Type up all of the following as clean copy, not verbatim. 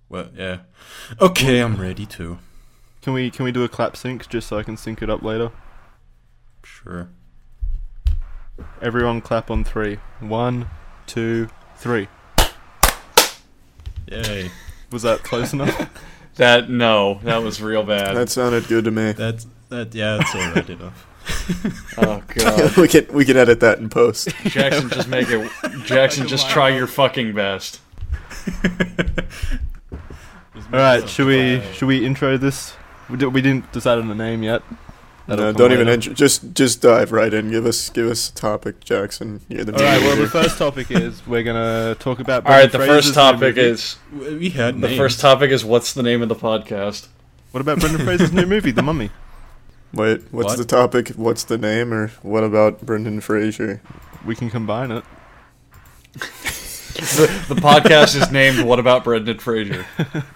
Well, yeah. Okay, I'm ready to. Can we do a clap sync just so I can sync it up later? Sure. Everyone clap on 3. 1, 2, 3. Yay. Was that close enough? That was real bad. That sounded good to me. That's alright enough. Oh god. we can edit that in post. Jackson, just make it. Jackson, just try your fucking best. Alright, should we intro this? We didn't decide on the name yet. No, don't even intro. Just dive right in. Give us a topic, Jackson. You're the Alright, well, the mediator. first topic is we're gonna talk about. Alright, the Brendan first Fraser's new topic movie. is We had names. what's the name of the podcast? What about Brendan Fraser's new movie, The Mummy? Wait, what's What? the topic? What's the name? Or what about Brendan Fraser? We can combine it. The podcast is named "What About Brendan Fraser?"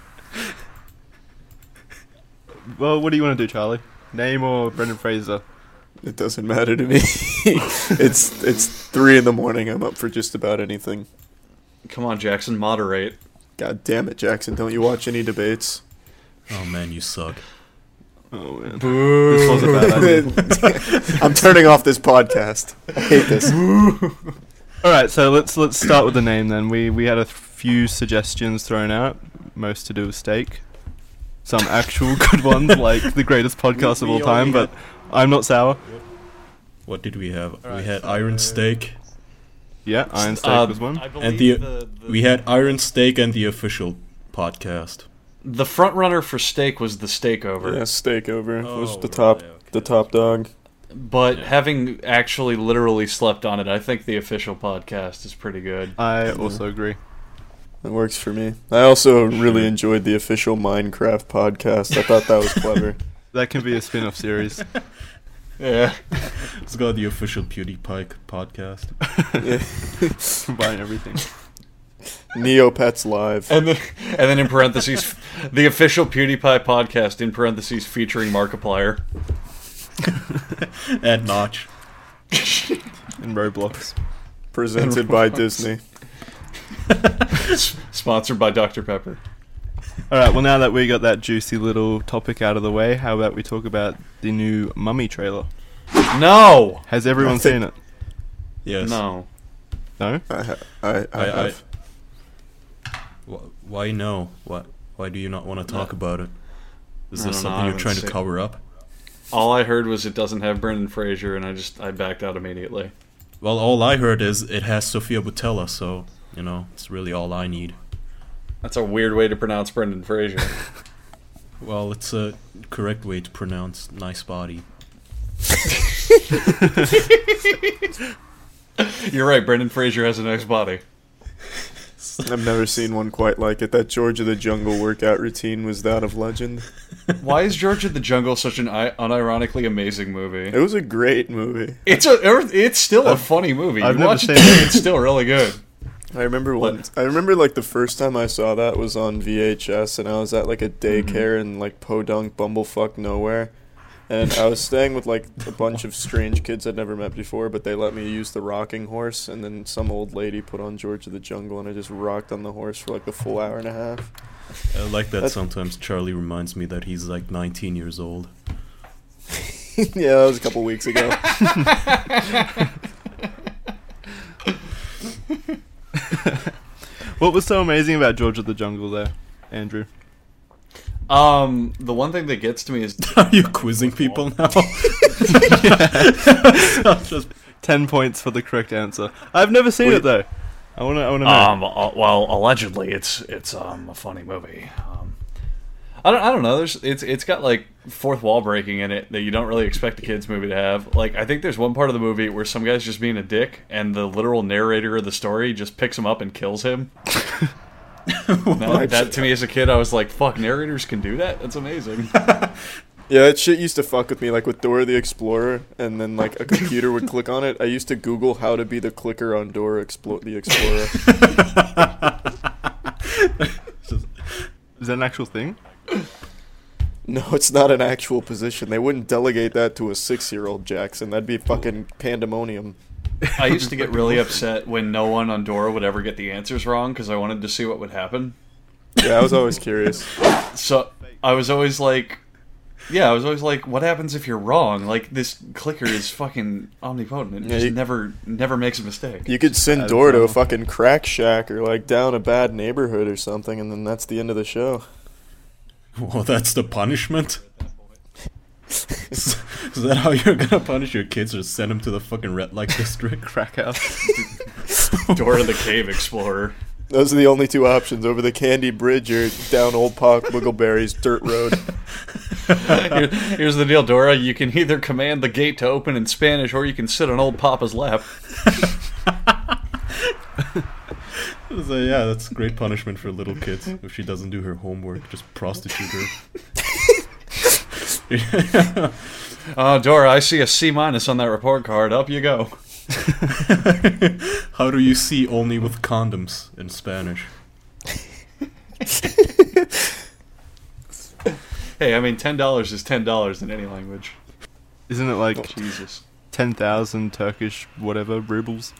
Well, what do you want to do, Charlie? Name or Brendan Fraser? It doesn't matter to me. it's 3 in the morning. I'm up for just about anything. Come on, Jackson, moderate. God damn it, Jackson! Don't you watch any debates? Oh man, you suck. Oh man, Boo. this was a bad idea. I'm turning off this podcast. I hate this. All right, so let's start with the name then. We had a few suggestions thrown out, most to do with steak. Some actual good ones, like the greatest podcast of all time, but I'm not sour. What did we have? Alright, We had so- Iron Steak, Yeah, Iron Steak was one. and we had Iron Steak and the official podcast. The front runner for steak was the Steakover, Yeah, Steakover was Oh, the top right, okay. the top dog. but having actually literally slept on it, I think the official podcast is pretty good. I also agree. That works for me. I also really enjoyed the official Minecraft podcast. I thought that was clever. That can be a spin-off series. Yeah. It's got the official PewDiePie podcast. Yeah. Combine everything. Neopets Live. And then in parentheses, the official PewDiePie podcast in parentheses featuring Markiplier. And Notch. In Roblox. Presented by Disney. Sponsored by Dr. Pepper. Alright, well now that we got that juicy little topic out of the way, how about we talk about the new Mummy trailer? No! Has everyone I think- seen it? Yes. No. No? I have. Why no? Why do you not want to talk about it? Is I this don't know, I something you're haven't trying to seen- cover up? All I heard was it doesn't have Brendan Fraser, and I backed out immediately. Well, all I heard is it has Sofia Boutella, so, it's really all I need. That's a weird way to pronounce Brendan Fraser. Well, it's a correct way to pronounce nice body. You're right, Brendan Fraser has a nice body. I've never seen one quite like it. That George of the Jungle workout routine was that of legend. Why is George of the Jungle such an unironically amazing movie? It was a great movie. It's still a funny movie. I've You never watch seen it, it. it's still really good. I remember like the first time I saw that was on VHS, and I was at like a daycare in like Podunk, Bumblefuck, nowhere. And I was staying with like a bunch of strange kids I'd never met before, but they let me use the rocking horse, and then some old lady put on George of the Jungle, and I just rocked on the horse for like a full hour and a half. I like that That's- sometimes Charlie reminds me that he's like 19 years old. Yeah, that was a couple weeks ago. What was so amazing about George of the Jungle there, Andrew? The one thing that gets to me is Are you quizzing people now? Just 10 points for the correct answer. I've never seen Wait. it though. I wanna know. well, allegedly it's a funny movie. I don't know. It's got like fourth wall breaking in it that you don't really expect a kids movie to have. Like I think there's one part of the movie where some guy's just being a dick, and the literal narrator of the story just picks him up and kills him. Now, that to me as a kid, I was like, "Fuck, narrators can do that? That's amazing." Yeah, that shit used to fuck with me, like with Dora the Explorer, and then like a computer would click on it. I used to Google how to be the clicker on Dora the Explorer. Is that an actual thing? No, it's not an actual position. They wouldn't delegate that to a 6-year-old, Jackson. That'd be fucking pandemonium. I used to get really upset when no one on Dora would ever get the answers wrong because I wanted to see what would happen. Yeah, I was always curious. So I was always like, what happens if you're wrong? Like, this clicker is fucking omnipotent. It just never makes a mistake. You could send Dora to a fucking crack shack or like down a bad neighborhood or something, and then that's the end of the show. Well, that's the punishment? Is that how you're gonna punish your kids, or send them to the fucking red light district? Crack house. Dora the Cave Explorer. Those are the only two options: over the Candy Bridge or down Old Park Wiggleberry's dirt road. Here's the deal, Dora. You can either command the gate to open in Spanish, or you can sit on old Papa's lap. So, yeah, that's great punishment for little kids. If she doesn't do her homework, just prostitute her. Dora, I see a C- on that report card. Up you go. How do you see only with condoms in Spanish? Hey, I mean, $10 is $10 in any language. Isn't it like Jesus. 10,000 Turkish whatever rubles?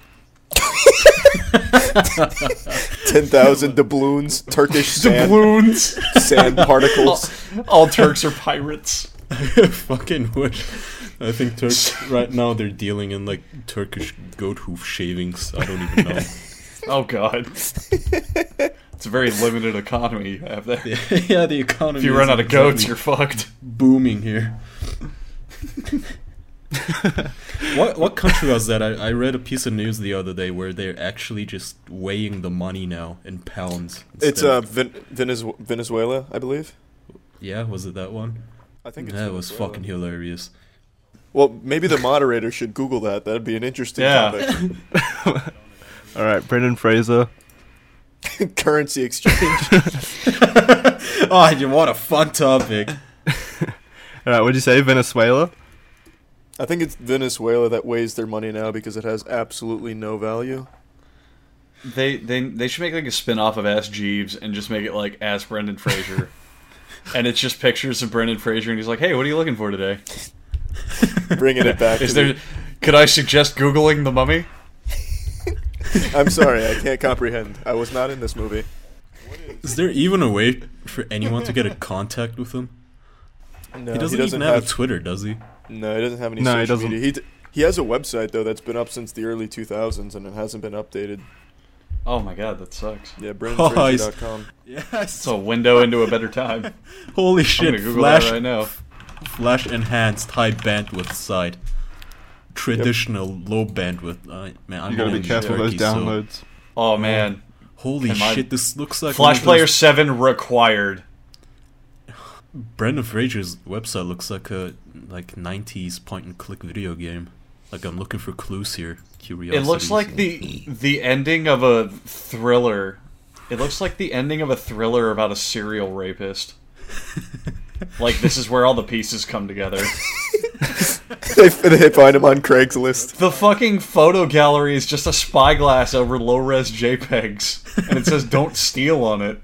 10,000 doubloons, Turkish sand, Doubloons. sand particles. All Turks are pirates. I fucking wish. I think Turks right now they're dealing in like Turkish goat hoof shavings. I don't even know. Oh god. It's a very limited economy you have there. Yeah, the economy. If you run out of goats, you're fucked. Booming here. What country was that? I read a piece of news the other day where they're actually just weighing the money now in pounds. It's Venezuela, I believe. Yeah, was it that one? I think it's That was Venezuela. fucking hilarious. Well, maybe the moderator should Google that. That'd be an interesting topic. All right, Brendan Fraser. Currency exchange. Oh, you want a fun topic? All right, what'd you say, Venezuela? I think it's Venezuela that weighs their money now because it has absolutely no value. They should make like a spin-off of Ask Jeeves and just make it like Ask Brendan Fraser. And it's just pictures of Brendan Fraser and he's like, hey, what are you looking for today? Bringing it back. Could I suggest Googling The Mummy? I'm sorry, I can't comprehend. I was not in this movie. Is there even a way for anyone to get in contact with him? No, He doesn't even have a Twitter, does he? No, he doesn't have any No, he social doesn't. media. He has a website, though, that's been up since the early 2000s, and it hasn't been updated. Oh my god, that sucks. Yeah, BrendanFraser.com. Yes. It's a window into a better time. Holy I'm shit! gonna Google Flash that right now. Flash enhanced high bandwidth site. Traditional low bandwidth. Man, I'm You gotta be only careful of those Turkey, so- downloads. Oh man. Holy Am I- shit! This looks like Flash one of Player those- 7 required. Brendan Fraser's website looks like a 90s point and click video game. Like I'm looking for clues here. Curiosities. It looks like the ending of a thriller. It looks like the ending of a thriller about a serial rapist. Like, this is where all the pieces come together. They find him on Craigslist. The fucking photo gallery is just a spyglass over low-res JPEGs. And it says, don't steal on it.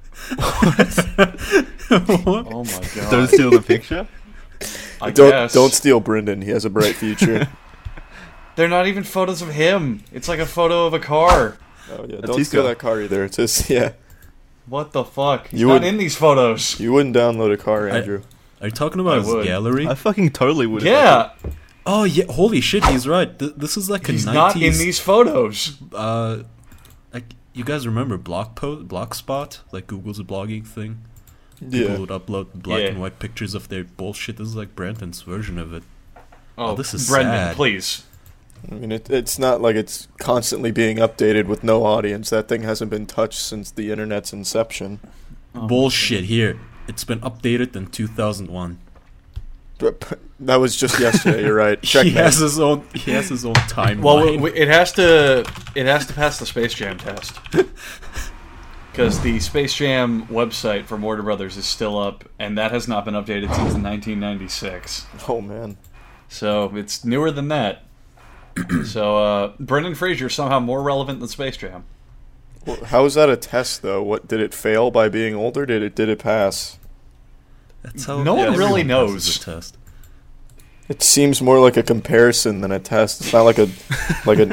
Oh my god. Don't steal the picture? I guess. Don't steal Brendan. He has a bright future. They're not even photos of him. It's like a photo of a car. Oh yeah, That's don't his steal car. that car either. It's just yeah. What the fuck? He's You not would- in these photos. You wouldn't download a car, Andrew. Are you talking about I his would. gallery? I fucking totally would. Yeah, Oh yeah! Holy shit! He's right. This is like a he's 90s. not in these photos. Like you guys remember Blogspot? Like Google's blogging thing. Yeah. People would upload black Yeah. and white pictures of their bullshit. This is like Brandon's version of it. Oh, this is Brendan, sad. please. I mean, it's not like it's constantly being updated with no audience. That thing hasn't been touched since the internet's inception. Oh, Bullshit. Here, it's been updated in 2001. But that was just yesterday. You're right. He Checkmate. has his own timeline. Well, it has to pass the Space Jam test. Because the Space Jam website for Warner Brothers is still up, and that has not been updated since 1996. Oh man. So it's newer than that. So Brendan Fraser is somehow more relevant than Space Jam. Well, how is that a test though? What did it fail by being older? Did it pass? That's how No one everyone really passes knows. the test. It seems more like a comparison than a test. It's not like an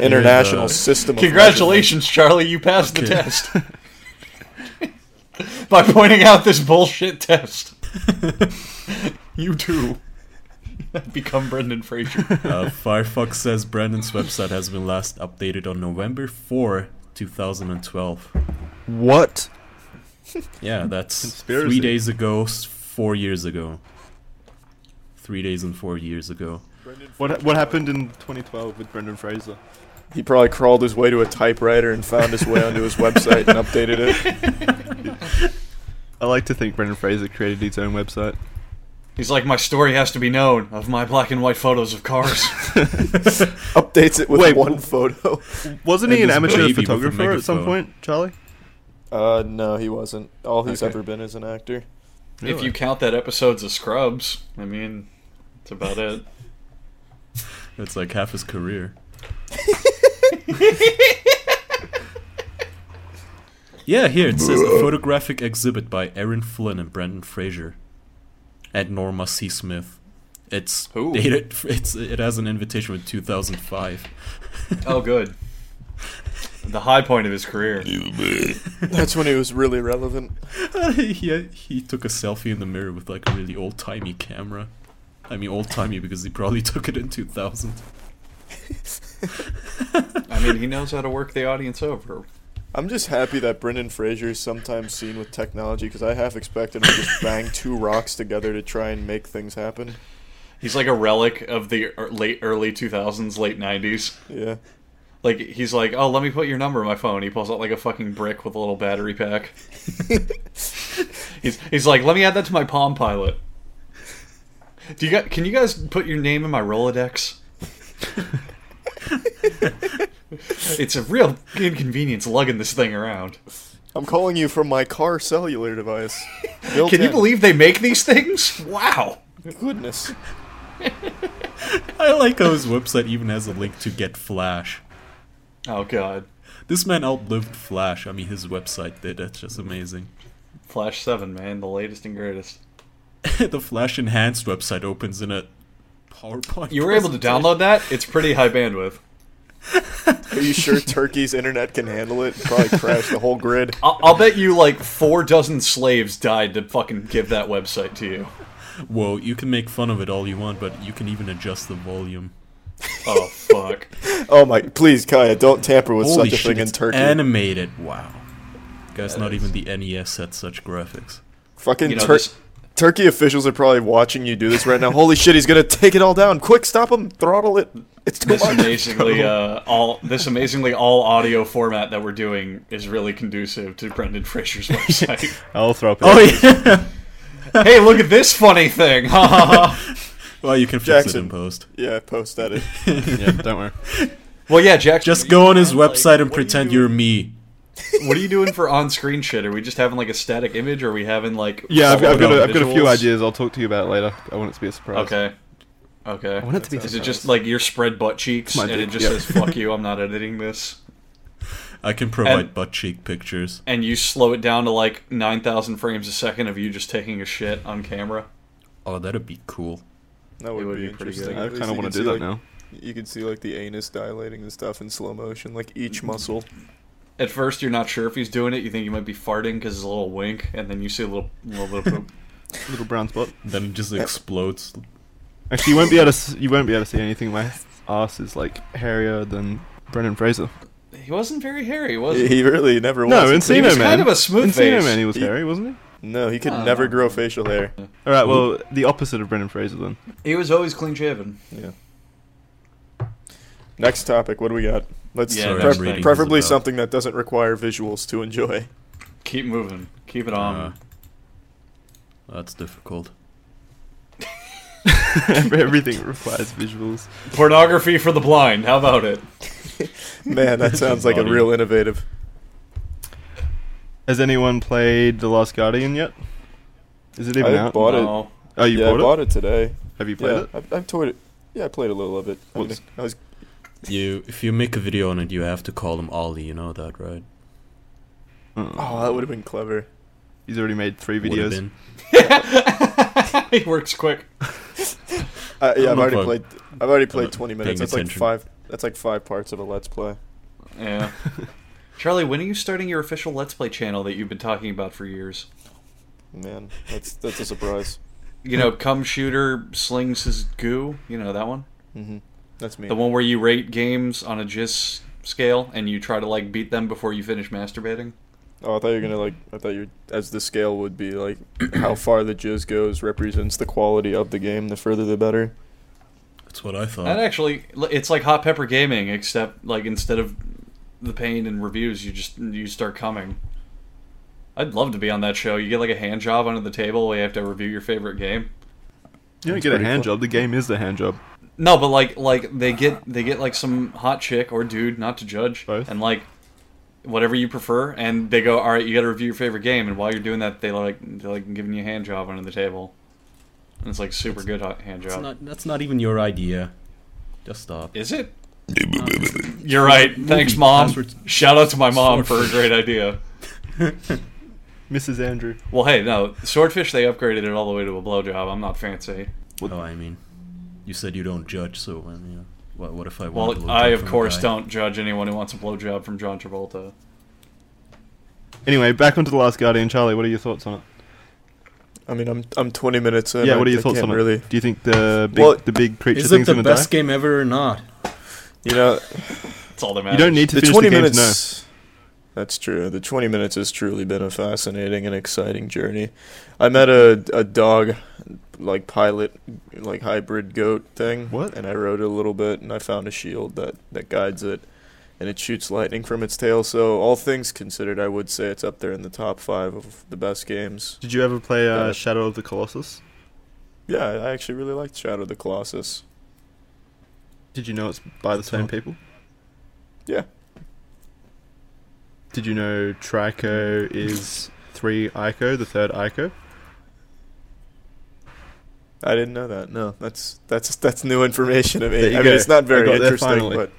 international system. Of Congratulations, Charlie, you passed the Okay. test. by pointing out this bullshit test. You too. Become Brendan Fraser. Firefox says Brandon's website has been last updated on November 4, 2012. What? Yeah, that's Conspiracy. 3 days ago, 4 years ago. 3 days and 4 years ago. What happened in 2012 with Brendan Fraser? He probably crawled his way to a typewriter and found his way onto his website and updated it. I like to think Brendan Fraser created his own website. He's like, my story has to be known of my black and white photos of cars. Updates it with Wait, one photo. Wasn't he And an this amateur baby with a photographer at some megaphone. point, Charlie? No, he wasn't. All he's Okay. ever been is an actor. If Really? you count that episodes of Scrubs, I mean, that's about it. It's like half his career. Yeah, here it says a photographic exhibit by Aaron Flynn and Brendan Fraser at Norma C. Smith. It's Ooh. dated. It has an invitation with 2005. Oh, good. The high point of his career. That's when he was really relevant. He took a selfie in the mirror with like a really old timey camera. I mean old timey because he probably took it in 2000. I mean, he knows how to work the audience over. I'm just happy that Brendan Fraser is sometimes seen with technology because I half expected him to just bang two rocks together to try and make things happen. He's like a relic of the early 2000s, late 90s. Yeah. Like, he's like, oh, let me put your number in my phone. He pulls out like a fucking brick with a little battery pack. He's like, let me add that to my Palm Pilot. Can you guys put your name in my Rolodex? It's a real inconvenience lugging this thing around. I'm calling you from my car cellular device. Built Can you in. believe they make these things? Wow. Goodness. I like how his website even has a link to Get Flash. Oh, God. This man outlived Flash. I mean, his website did. That's just amazing. Flash 7, man. The latest and greatest. The Flash Enhanced website opens in a PowerPoint. You were able to presentation. download that? It's pretty high bandwidth. Are you sure Turkey's internet can handle it? Probably crash the whole grid. I'll bet you like 4 dozen slaves died to fucking give that website to you. Whoa, you can make fun of it all you want, but you can even adjust the volume. Oh, fuck. Oh my! Please, Kaya, don't tamper with Holy such a shit, thing in it's Turkey. animated. Wow. Guys, That not is- even the NES had such graphics. Fucking You know, this- Turkey officials are probably watching you do this right now. Holy shit! He's gonna take it all down. Quick, stop him! Throttle it! It's too This much. amazingly all audio format that we're doing is really conducive to Brendan Fraser's website. I'll throw up. Oh, yeah! Hey, look at this funny thing! Ha ha ha! Well, you can fix it Jackson. in post. Yeah, post edit. Yeah, don't worry. Well, yeah, Jack. Just go on his website and pretend you're me. What are you doing for on-screen shit? Are we just having like a static image, or are we having like? Yeah, I've got a few visuals? ideas. I'll talk to you about later. I want it to be a surprise. Okay. Okay. I want it to be. Is it just like your spread butt cheeks, My and it dick, just yeah. says "fuck you"? I'm not editing this. I can provide And- butt cheek pictures. And you slow it down to like 9,000 frames a second of you just taking a shit on camera. Oh, that'd be cool. That would, would be be pretty interesting. good. I At least kind of you want could to do see, that like, now. You can see like the anus dilating and stuff in slow motion, like each muscle. At first, you're not sure if he's doing it. You think he might be farting because it's a little wink, and then you see a little bit of poop. Little brown spot. Then it just explodes. Actually, you won't be able to see anything. My ass is like hairier than Brendan Fraser. He wasn't very hairy, was he? He really never was. No, He Encino was Man. kind of a smooth Encino face. Man, he was He- hairy, wasn't he? No, he could I don't never know. grow facial hair. All right. Well, the opposite of Brendan Fraser then. He was always clean shaven. Yeah. Next topic. What do we got? Let's Yeah, Sorry, next I'm thing. reading. preferably Who's about. something that doesn't require visuals to enjoy. Keep moving. Keep it on. That's difficult. Everything requires visuals. Pornography for the blind. How about it? Man, that sounds like a Body. real innovative. Has anyone played The Last Guardian yet? Is it even I out? bought it. No. Oh, you Yeah, I bought bought it today. Have you played Yeah, it? I've toyed it. Yeah, I played a little of it. I, mean, What's- I was If you make a video on it, you have to call him Ollie. You know that, right? Oh, that would have been clever. He's already made 3 Would've videos. been. He works quick. Yeah, I've know already if played. I've already I'm played not 20 minutes. paying That's like attention. 5. That's like 5 parts of a let's play. Yeah. Charlie, when are you starting your official Let's Play channel that you've been talking about for years? Man, that's a surprise. You know, cum shooter slings his goo. You know that one? Mm-hmm. That's me. The one where you rate games on a jizz scale and you try to like beat them before you finish masturbating. Oh, I thought you were gonna I thought you, as the scale would be like, how far the jizz goes represents the quality of the game. The further, the better. That's what I thought. And actually, it's like Hot Pepper Gaming, except like instead of the pain and reviews, you start coming. I'd love to be on that show. You get like a hand job under the table where you have to review your favorite game. You don't get a hand job. The game is the hand job. No, but like they get like some hot chick or dude, not to judge, Both. and like whatever you prefer, and they go, all right, you got to review your favorite game, and while you're doing that, they're like giving you a hand job under the table, and it's like super good hand job. That's not even your idea. Just stop. Is it? You're right. Thanks, Mom. Passwords. Shout out to my mom for a great idea. Mrs. Andrew. Well, hey, no, Swordfish, they upgraded it all the way to a blowjob. I'm not fancy. Oh, I mean, you said you don't judge, so what if I want? Well, I of course don't judge anyone who wants a blowjob from John Travolta. Anyway, back onto The Last Guardian. Charlie, what are your thoughts on it? I mean, I'm 20 minutes in. Yeah, what are your I thoughts can't on it? really. Do you think the big creature Is it thing's the gonna best die? game ever or not? You know, That's all that You matters. don't need to the finish 20 the game minutes. That's true. The 20 minutes has truly been a fascinating and exciting journey. I met a dog, like pilot, like hybrid goat thing. What? And I rode it a little bit, and I found a shield that guides it, and it shoots lightning from its tail. So all things considered, I would say it's up there in the top 5 of the best games. Did you ever play Yeah. Shadow of the Colossus? Yeah, I actually really liked Shadow of the Colossus. Did you know it's by the same people? Yeah. Did you know Trico is 3 Ico, the 3rd Ico? I didn't know that. No, that's new information to me. There you I go. mean, it's not I very got there interesting, finally. but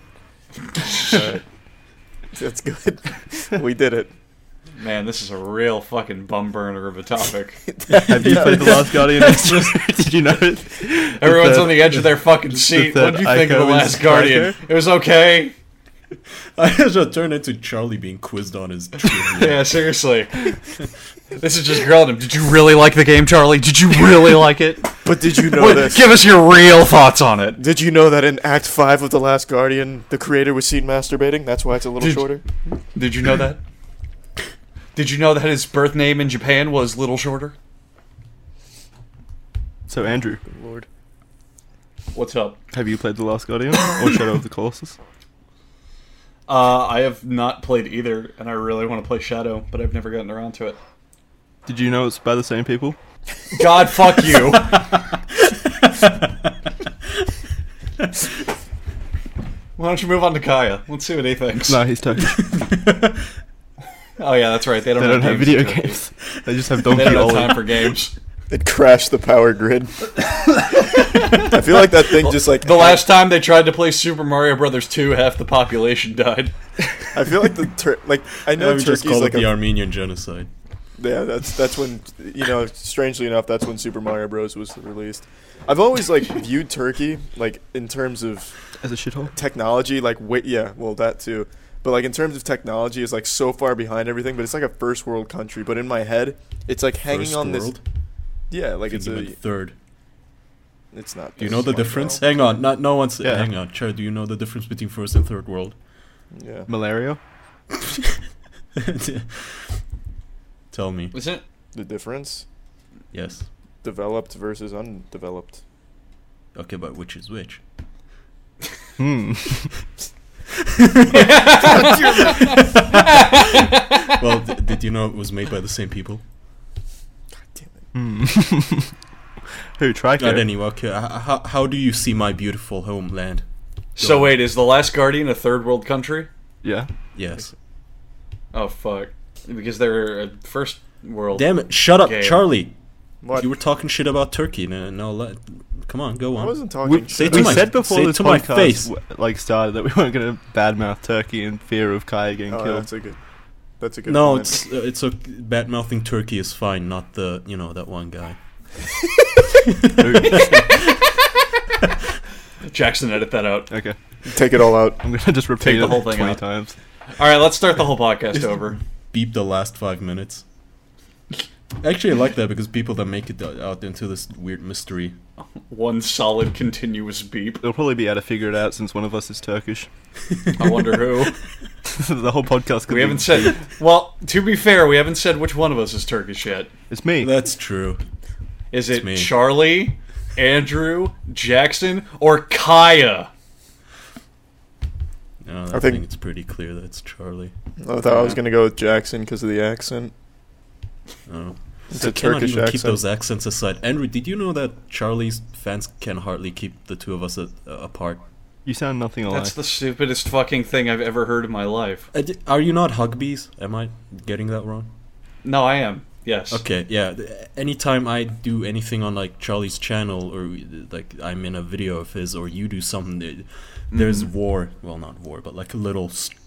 that's good. We did it. Man, this is a real fucking bum burner of a topic. Have you played The Last Guardian? Did you know it? Everyone's on the edge of their fucking seat. third What did you think of Ico The is Last Guardian? Trico? It was okay. I just turned into Charlie being quizzed on his trivia. Yeah, seriously. This is just grilling him. Did you really like the game, Charlie? Did you really like it? But did you know this? Give us your real thoughts on it. Did you know that in Act 5 of The Last Guardian, the creator was seen masturbating? That's why it's a little shorter. Did you know that? Did you know that his birth name in Japan was Little Shorter? So, Andrew, Good lord. What's up? have you played The Last Guardian or Shadow of the Colossus? I have not played either, and I really want to play Shadow, but I've never gotten around to it. Did you know it's by the same people? God, fuck you. Why don't you move on to Kaya? Let's see what he thinks. No, he's Turkish. Oh yeah, that's right. They They don't, don't have games video in Turkey. games. They just have They Donkey don't have Ollie. time for games. It crashed the power grid. I feel like that thing just like... The last time they tried to play Super Mario Brothers 2, half the population died. I feel like I know Yeah, we just Turkey's call like it the a... Armenian genocide. Yeah, that's when, strangely enough, that's when Super Mario Bros. Was released. I've always, viewed Turkey, in terms of As a shithole? technology, that too. But, in terms of technology, it's, so far behind everything, but it's, a first world country. But in my head, it's, hanging First on world? this... Yeah, I think it's you meant third. It's not... Do you know the difference? Hang on, no one's. Hang on, Char. Do you know the difference between first and third world? Yeah. Malaria? Tell me. Isn't it? The difference? Yes. Developed versus undeveloped. Okay, but which is which? Well, did you know it was made by the same people? Damn it. Who, Trico? Anyway, okay. How do you see my beautiful homeland? So wait, is The Last Guardian a third world country? Yeah. Yes. Oh fuck. Because they're a first world. Damn it! Shut up, game. Charlie. What? You were talking shit about Turkey. Come on, go I on. wasn't talking say shit. to We my- said before say this to my podcast face. started that we weren't going to badmouth Turkey in fear of Kaya getting Oh, killed. that's a good No, point. it's a bad mouthing Turkey is fine, not the that one guy. Jackson, edit that out. Okay. Take it all out. I'm going to just repeat the it whole thing 20 out. times. Alright, let's start the whole podcast over. Beep the last 5 minutes. Actually, I like that because people that make it out into this weird mystery. One solid continuous beep. They'll probably be able to figure it out since one of us is Turkish. I wonder who. The whole podcast could We be- haven't said. Well, to be fair, we haven't said which one of us is Turkish yet. It's me. That's true. Is It's it me. Charlie, Andrew, Jackson, or Kaya? No, I I think- think it's pretty clear that it's Charlie. I thought I was gonna go with Jackson because of the accent. Oh. It's I a cannot Turkish even keep accent. those accents aside. Andrew, did you know that Charlie's fans can hardly keep the two of us apart? You sound nothing alike. That's the stupidest fucking thing I've ever heard in my life. Are you not Hugbees? Am I getting that wrong? No, I am. Yes. Okay, yeah. Anytime I do anything on like Charlie's channel, or like I'm in a video of his, or you do something, there's war. Well, not war, but like a little,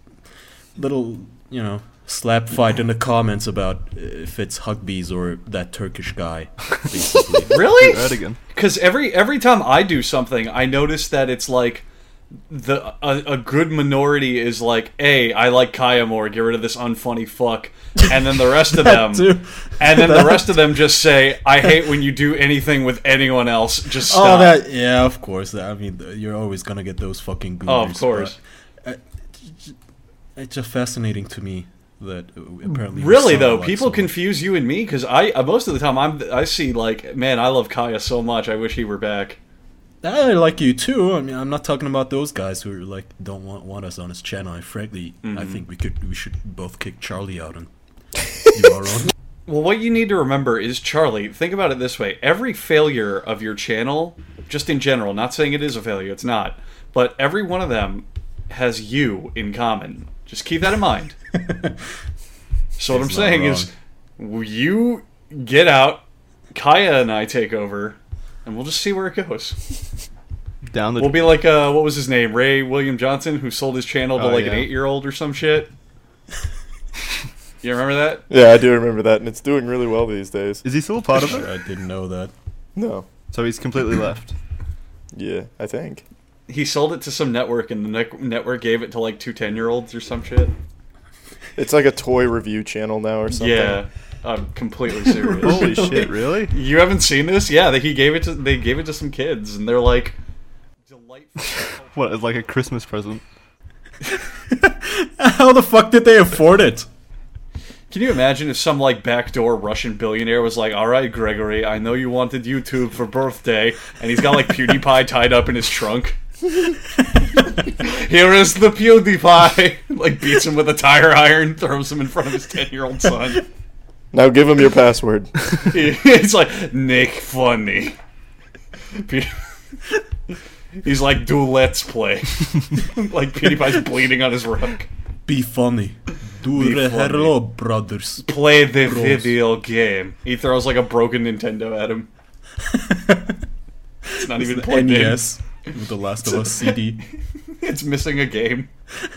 slap fight in the comments about if it's Hugbees or that Turkish guy. Basically, Really? Erdogan. Because every time I do something, I notice that it's like a good minority is like, hey, I like Kaya more, get rid of this unfunny fuck. And then the rest of them too. and then the rest of them just say, I hate when you do anything with anyone else. Just stop. Oh, that yeah, of course. I mean, you're always gonna get those fucking goobers. Oh, of course. but, it's just fascinating to me that apparently. we Really sound though, alike people so much. confuse you and me because I most of the time I see like, man, I love Kaya so much. I wish he were back. I like you too. I mean, I'm not talking about those guys who are like don't want us on his channel. Frankly, I think we should both kick Charlie out and do our own. Well, what you need to remember is, Charlie, think about it this way. Every failure of your channel, just in general, not saying it is a failure, it's not, but every one of them has you in common. Just keep that in mind. So what I'm He's not saying is, you get out, Kaya and I take over, and we'll just see where it goes. Down the. We'll be like, what was his name? Ray William Johnson, who sold his channel to Oh, like yeah. an 8-year-old or some shit. You remember that? Yeah, I do remember that, and it's doing really well these days. Is he still a part of it? I didn't know that. No. So he's completely left. Yeah, I think. He sold it to some network, and the network gave it to like 2 10-year-olds or some shit. It's like a toy review channel now or something. Yeah, I'm completely serious. Holy shit! Really? You haven't seen this? Yeah, they gave it to some kids, and they're like, delightful. What? It's like a Christmas present. How the fuck did they afford it? Can you imagine if some like backdoor Russian billionaire was like, "All right, Gregory, I know you wanted YouTube for birthday," and he's got like PewDiePie tied up in his trunk. Here is the PewDiePie. Like beats him with a tire iron, throws him in front of his 10-year-old son. Now give him your password. He's like, Nick funny. He's like, do let's play. Like PewDiePie's bleeding on his rug. Be funny. Do Be the funny. hello, brothers. Play the Gross. video game. He throws like a broken Nintendo at him. It's not even plugged in. NES with the Last of Us CD. It's missing a game.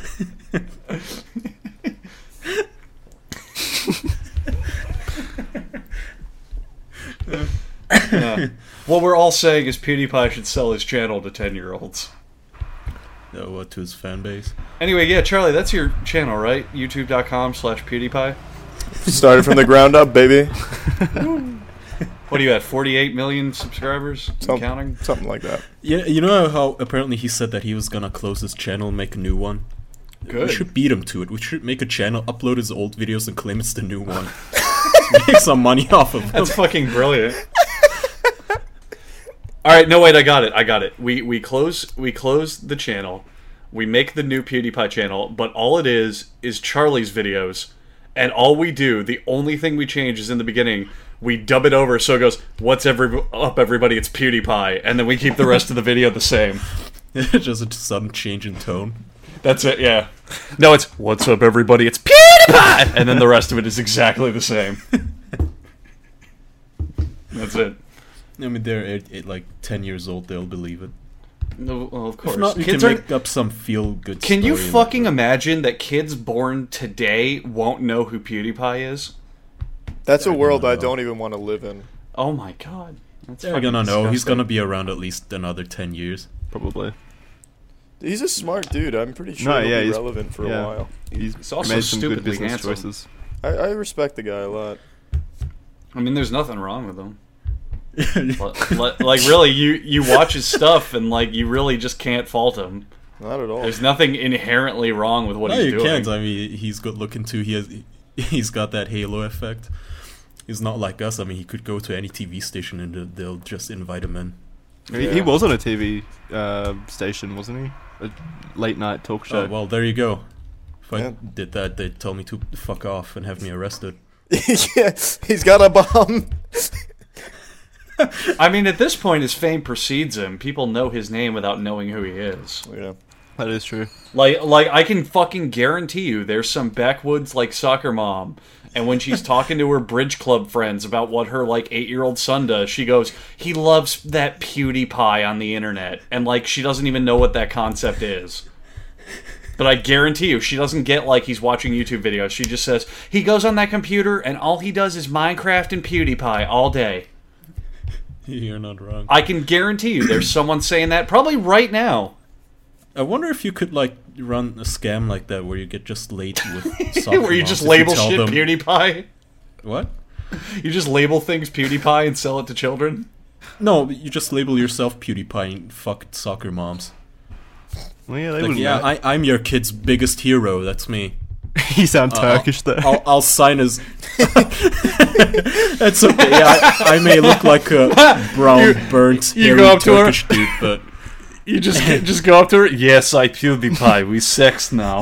What we're all saying is PewDiePie should sell his channel to 10-year-olds. What to his fan base? Anyway, yeah, Charlie, that's your channel, right? YouTube.com/PewDiePie. Started from the ground up, baby. What are you at, 48 million subscribers? And counting? Something like that. Yeah, you know how apparently he said that he was gonna close his channel and make a new one? Good. We should beat him to it. We should make a channel, upload his old videos, and claim it's the new one. Make some money off of them. That's fucking brilliant. All right, no wait, I got it. We close the channel. We make the new PewDiePie channel, but all it is Charlie's videos, and all we do, the only thing we change is in the beginning, we dub it over so it goes, "What's up, everybody? It's PewDiePie," and then we keep the rest of the video the same. Just a sudden change in tone. That's it, yeah. No, it's "What's up, everybody? It's PewDiePie," and then the rest of it is exactly the same. That's it. I mean, they're like 10 years old. They'll believe it. No, well, of course. If not, you Kids can are. make up some feel-good. Can you story and- fucking imagine that kids born today won't know who PewDiePie is? That's a They're world gonna I know. don't even want to live in. Oh my god. That's They're fucking gonna know. He's disgusting. gonna be around at least another 10 years. Probably. He's a smart dude. I'm pretty sure No, he'll yeah, be he's- relevant for yeah. a while. He's It's also made some good stupidly business handsome. choices. I respect the guy a lot. I mean, there's nothing wrong with him. Like, really, you watch his stuff, and, like, you really just can't fault him. Not at all. There's nothing inherently wrong with what he's doing. No, you can't. I mean, he's good looking too. He's got that halo effect. He's not like us. I mean, he could go to any TV station and they'll just invite him in. He was on a TV station, wasn't he? A late night talk show. Oh, well, there you go. If I did that, they'd tell me to fuck off and have me arrested. Yeah, he's got a bomb. I mean, at this point, his fame precedes him. People know his name without knowing who he is. Yeah. That is true. Like I can fucking guarantee you, there's some backwoods like soccer mom, and when she's talking to her bridge club friends about what her like 8-year-old son does, she goes, "He loves that PewDiePie on the internet," and like she doesn't even know what that concept is. But I guarantee you, she doesn't get like he's watching YouTube videos. She just says he goes on that computer and all he does is Minecraft and PewDiePie all day. You're not wrong. I can guarantee you, there's someone saying that probably right now. I wonder if you could like run a scam like that where you get just late with soccer Where you moms just if label tell shit them- PewDiePie. What? You just label things PewDiePie and sell it to children. No, you just label yourself PewDiePie and fuck soccer moms. Well, yeah, they Like, wouldn't. yeah, I'm your kid's biggest hero. That's me. You sound Turkish there. I'll sign as. That's okay. Yeah, I may look like a brown, burnt, you hairy go up to her- Turkish dude, but You just go up to her. Yes, I PewDiePie. We sex now.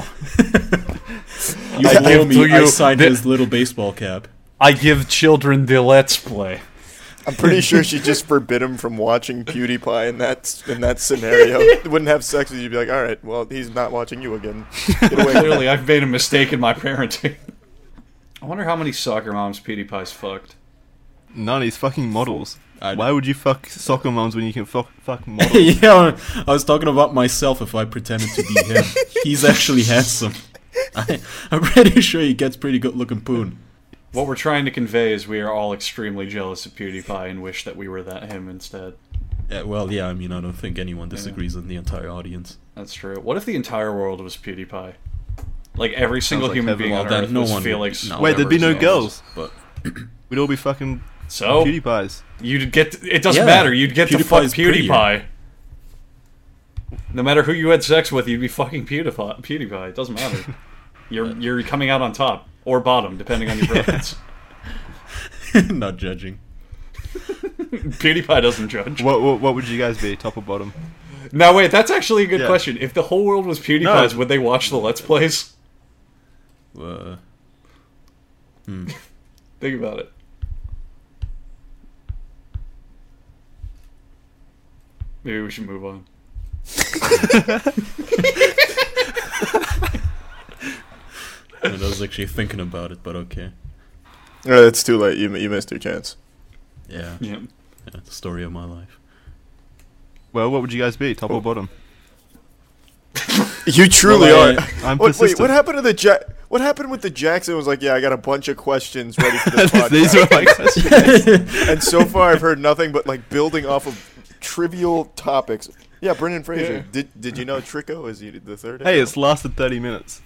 you I owe give me. to I you signed the- his little baseball cap. I give children the Let's Play. I'm pretty sure she just forbid him from watching PewDiePie in that scenario. Wouldn't have sex with you. You'd be like, all right, well, he's not watching you again. Get away. Clearly, I've made a mistake in my parenting. I wonder how many soccer moms PewDiePie's fucked. None of these fucking models. I- Why would you fuck soccer moms when you can fuck models? Yeah, I was talking about myself if I pretended to be him. He's actually handsome. I'm pretty sure he gets pretty good looking poon. What we're trying to convey is we are all extremely jealous of PewDiePie and wish that we were that him instead. Yeah, well, yeah, I mean, I don't think anyone disagrees in the entire audience. That's true. What if the entire world was PewDiePie? Like every single like human heaven. being Well, on then Earth no was one would- Felix. no. Wait, there'd be no whatever his name girls. But We'd all be fucking was. So PewDiePies. you'd get. It doesn't Yeah, matter. You'd get to fuck PewDiePie's prettier. PewDiePie. No matter who you had sex with, you'd be fucking PewDiePie. It doesn't matter. You're coming out on top or bottom, depending on your preference. not judging. PewDiePie doesn't judge. What would you guys be? Top or bottom? Now wait, that's actually a good Yeah. question. If the whole world was PewDiePie's, would they watch the Let's Plays? Think about it. Maybe we should move on. I was actually thinking about it, but okay. It's too late. You missed your chance. Yeah, Yeah. the story of my life. Well, what would you guys be? Top or bottom? You truly Well, are. I'm Wait, persistent. what happened to the What happened with the Jackson? Was like, yeah, I got a bunch of questions ready for this podcast. These were my questions. And so far, I've heard nothing but like building off of trivial topics. Yeah, Brendan Fraser. Did you know Trico is the third? Hey, it's lasted 30 minutes.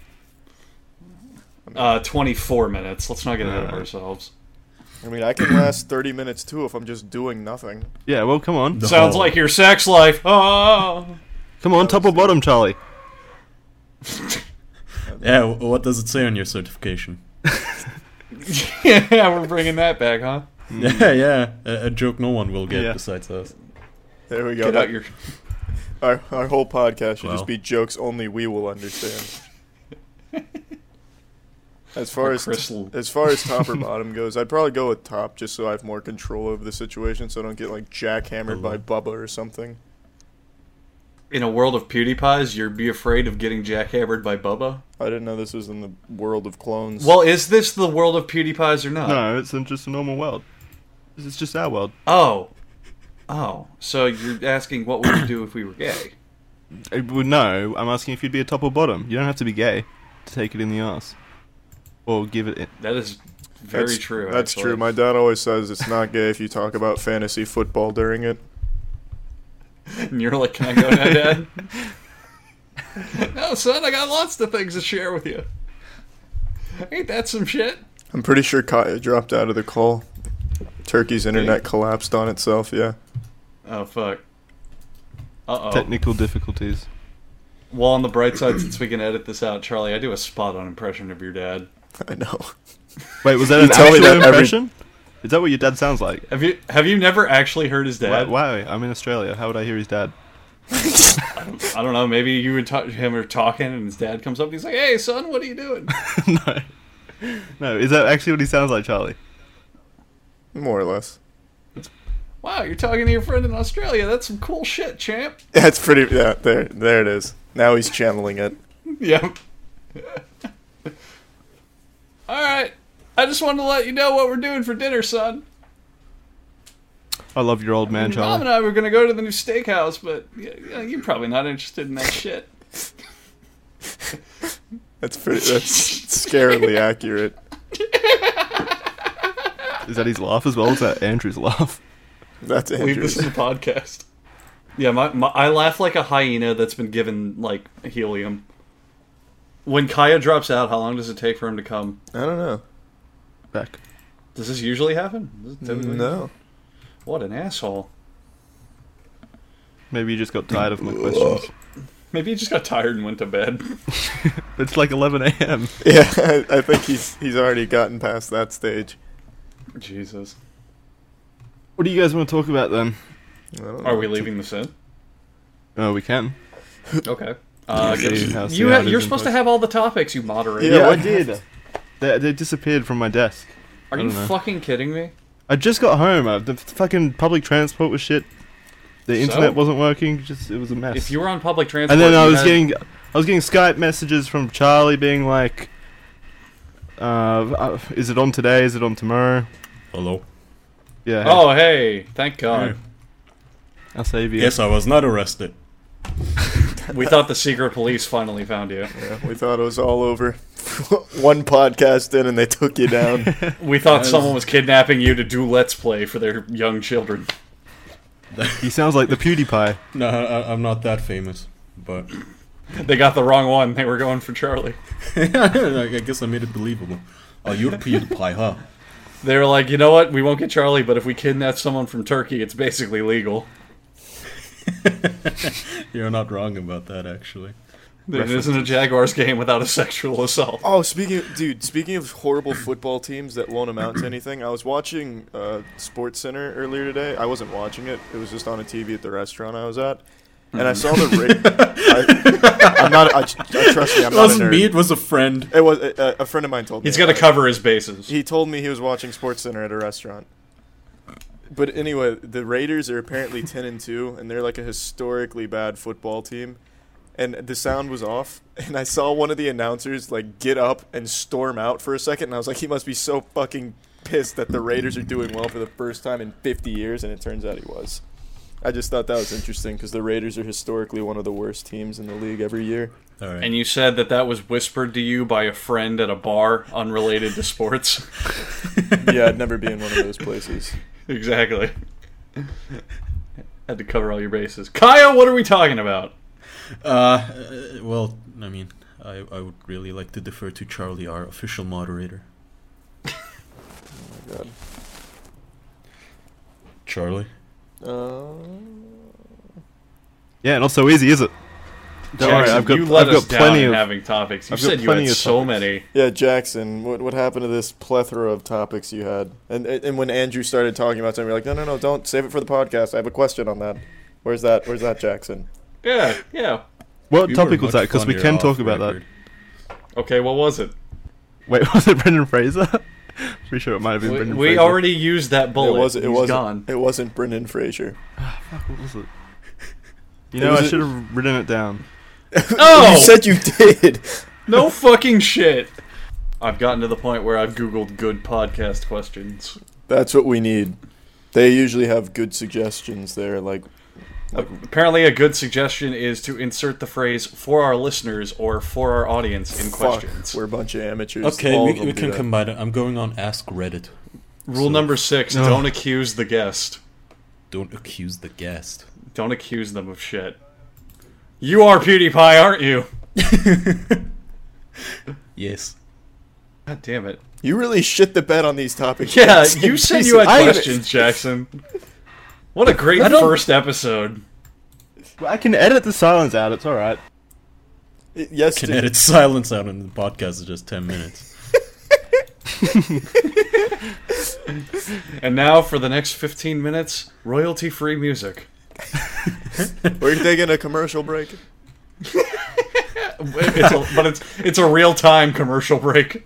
24 minutes. Let's not get ahead of ourselves. I mean, I can last 30 minutes too if I'm just doing nothing. Yeah, well, come on. Sounds like your sex life. Oh. Come on, top or bottom, Charlie? Yeah, what does it say on your certification? Yeah, we're bringing that back, huh? Yeah, a joke no one will get Yeah. besides us. There we go. Get out your. Our whole podcast should Well. just be jokes only we will understand. As far as top or bottom goes, I'd probably go with top just so I have more control over the situation, so I don't get like jackhammered by Bubba or something. In a world of PewDiePies, you'd be afraid of getting jackhammered by Bubba? I didn't know this was in the world of clones. Well, is this the world of PewDiePies or not? No, it's just a normal world. This is just our world. Oh. So you're asking what would you do if we were gay? No, I'm asking if you'd be a top or bottom. You don't have to be gay to take it in the ass. Or give it... That is very true. That's actually. true. My dad always says it's not gay if you talk about fantasy football during it. And you're like, can I go now, Dad? No, son, I got lots of things to share with you. Ain't that some shit? I'm pretty sure Kaya dropped out of the call. Turkey's internet collapsed on itself, yeah. Oh, fuck. Uh-oh. Technical difficulties. Well, on the bright side, since we can edit this out, Charlie, I do a spot-on impression of your dad. I know. Wait, was that You an tell me actual that every- impression? Is that what your dad sounds like? Have you never actually heard his dad? Why? I'm in Australia. How would I hear his dad? I don't know. Maybe you and him are talking, and his dad comes up and he's like, "Hey, son, what are you doing?" No. Is that actually what he sounds like, Charlie? More or less. Wow, you're talking to your friend in Australia. That's some cool shit, champ. Yeah, it's pretty. Yeah, there it is. Now he's channeling it. Yep. All right. I just wanted to let you know what we're doing for dinner, son. I love your old man, Mom Charlie. and I were going to go to the new steakhouse, but you're probably not interested in that shit. That's scarily accurate. Is that his laugh as well? Is that Andrew's laugh? That's Leave Andrew's. this in the podcast. Yeah, I laugh like a hyena that's been given, like, helium. When Kaya drops out, how long does it take for him to come? I don't know. Back. Does this usually happen? Does it typically- No. What an asshole. Maybe you just got tired of my questions. Maybe he just got tired and went to bed. It's like 11 a.m. Yeah, I think he's already gotten past that stage. Jesus. What do you guys want to talk about then? I don't Are know. we leaving this in? Oh, we can. Okay. See how You're it is supposed in to have all the topics, you moderator. Yeah, Yeah, I what did. They disappeared from my desk. Are I you don't know. fucking kidding me? I just got home. The fucking public transport was shit. The internet So? wasn't working. It was a mess. If you were on public transport, And then I you was had- getting Skype messages from Charlie being like, "Is it on today? Is it on tomorrow?" Hello. Yeah. Oh, hey! Thank God. I'll save you. Yes, I was not arrested. We thought the secret police finally found you. Yeah, we thought it was all over. One podcast in and they took you down. We thought someone was kidnapping you to do Let's Play for their young children. He sounds like the PewDiePie. No, I'm not that famous, but They got the wrong one. They were going for Charlie. I guess I made it believable. Oh, you're PewDiePie, huh? They were like, you know what? We won't get Charlie, but if we kidnap someone from Turkey, it's basically legal. You're not wrong about that, actually. It isn't a Jaguars game without a sexual assault. Oh, speaking of horrible football teams that won't amount to anything, I was watching Sports Center earlier today. I wasn't watching it; it was just on a TV at the restaurant I was at, and I saw the. I'm not. Trust me, I'm It not a wasn't nerd. me, it was a friend. It was a friend of mine told me. He's got to cover his bases. He told me he was watching Sports Center at a restaurant. But anyway, the Raiders are apparently 10-2, and they're like a historically bad football team. And the sound was off, and I saw one of the announcers like get up and storm out for a second, and I was like, he must be so fucking pissed that the Raiders are doing well for the first time in 50 years, and it turns out he was. I just thought that was interesting because the Raiders are historically one of the worst teams in the league every year. All right. And you said that was whispered to you by a friend at a bar unrelated to sports? Yeah, I'd never be in one of those places. Exactly. Had to cover all your bases. Kaya, what are we talking about? Well, I mean, I would really like to defer to Charlie, our official moderator. Oh my god. Charlie? Yeah, not so easy, is it? Don't worry, Jackson, you let us down in having topics. You I've got said you plenty had of so topics. many. Yeah, Jackson, what happened to this plethora of topics you had? And when Andrew started talking about something, you're like, no, don't save it for the podcast. I have a question on that. Where's that Jackson? Yeah. What We topic were was much that? Because we funnier can off talk about that. record. Okay, what was it? Wait, was it Brendan Fraser? Pretty sure it might have been Brendan We Fraser. already used that bullet. It gone. wasn't Brendan Fraser. Fuck, what was it? You It know, was I a- should have written it down. Oh! You said you did. No fucking shit. I've gotten to the point where I've Googled good podcast questions. That's what we need. They usually have good suggestions there, like Apparently, a good suggestion is to insert the phrase "for our listeners" or "for our audience" in fuck, questions. we're a bunch of amateurs. Okay, All we of them do can that. combine it. I'm going on Ask Reddit. Rule number 6: No. don't accuse the guest. Don't accuse the guest. Don't accuse them of shit. You are PewDiePie, aren't you? Yes. God damn it. You really shit the bed on these topics. Yeah, Jackson. you said you had questions, Jackson. What a great first episode. Well, I can edit the silence out. It's all right. Yes, Can edit silence out in the podcast is just 10 minutes. And now for the next 15 minutes, royalty-free music. We're taking a commercial break. It's a real-time commercial break.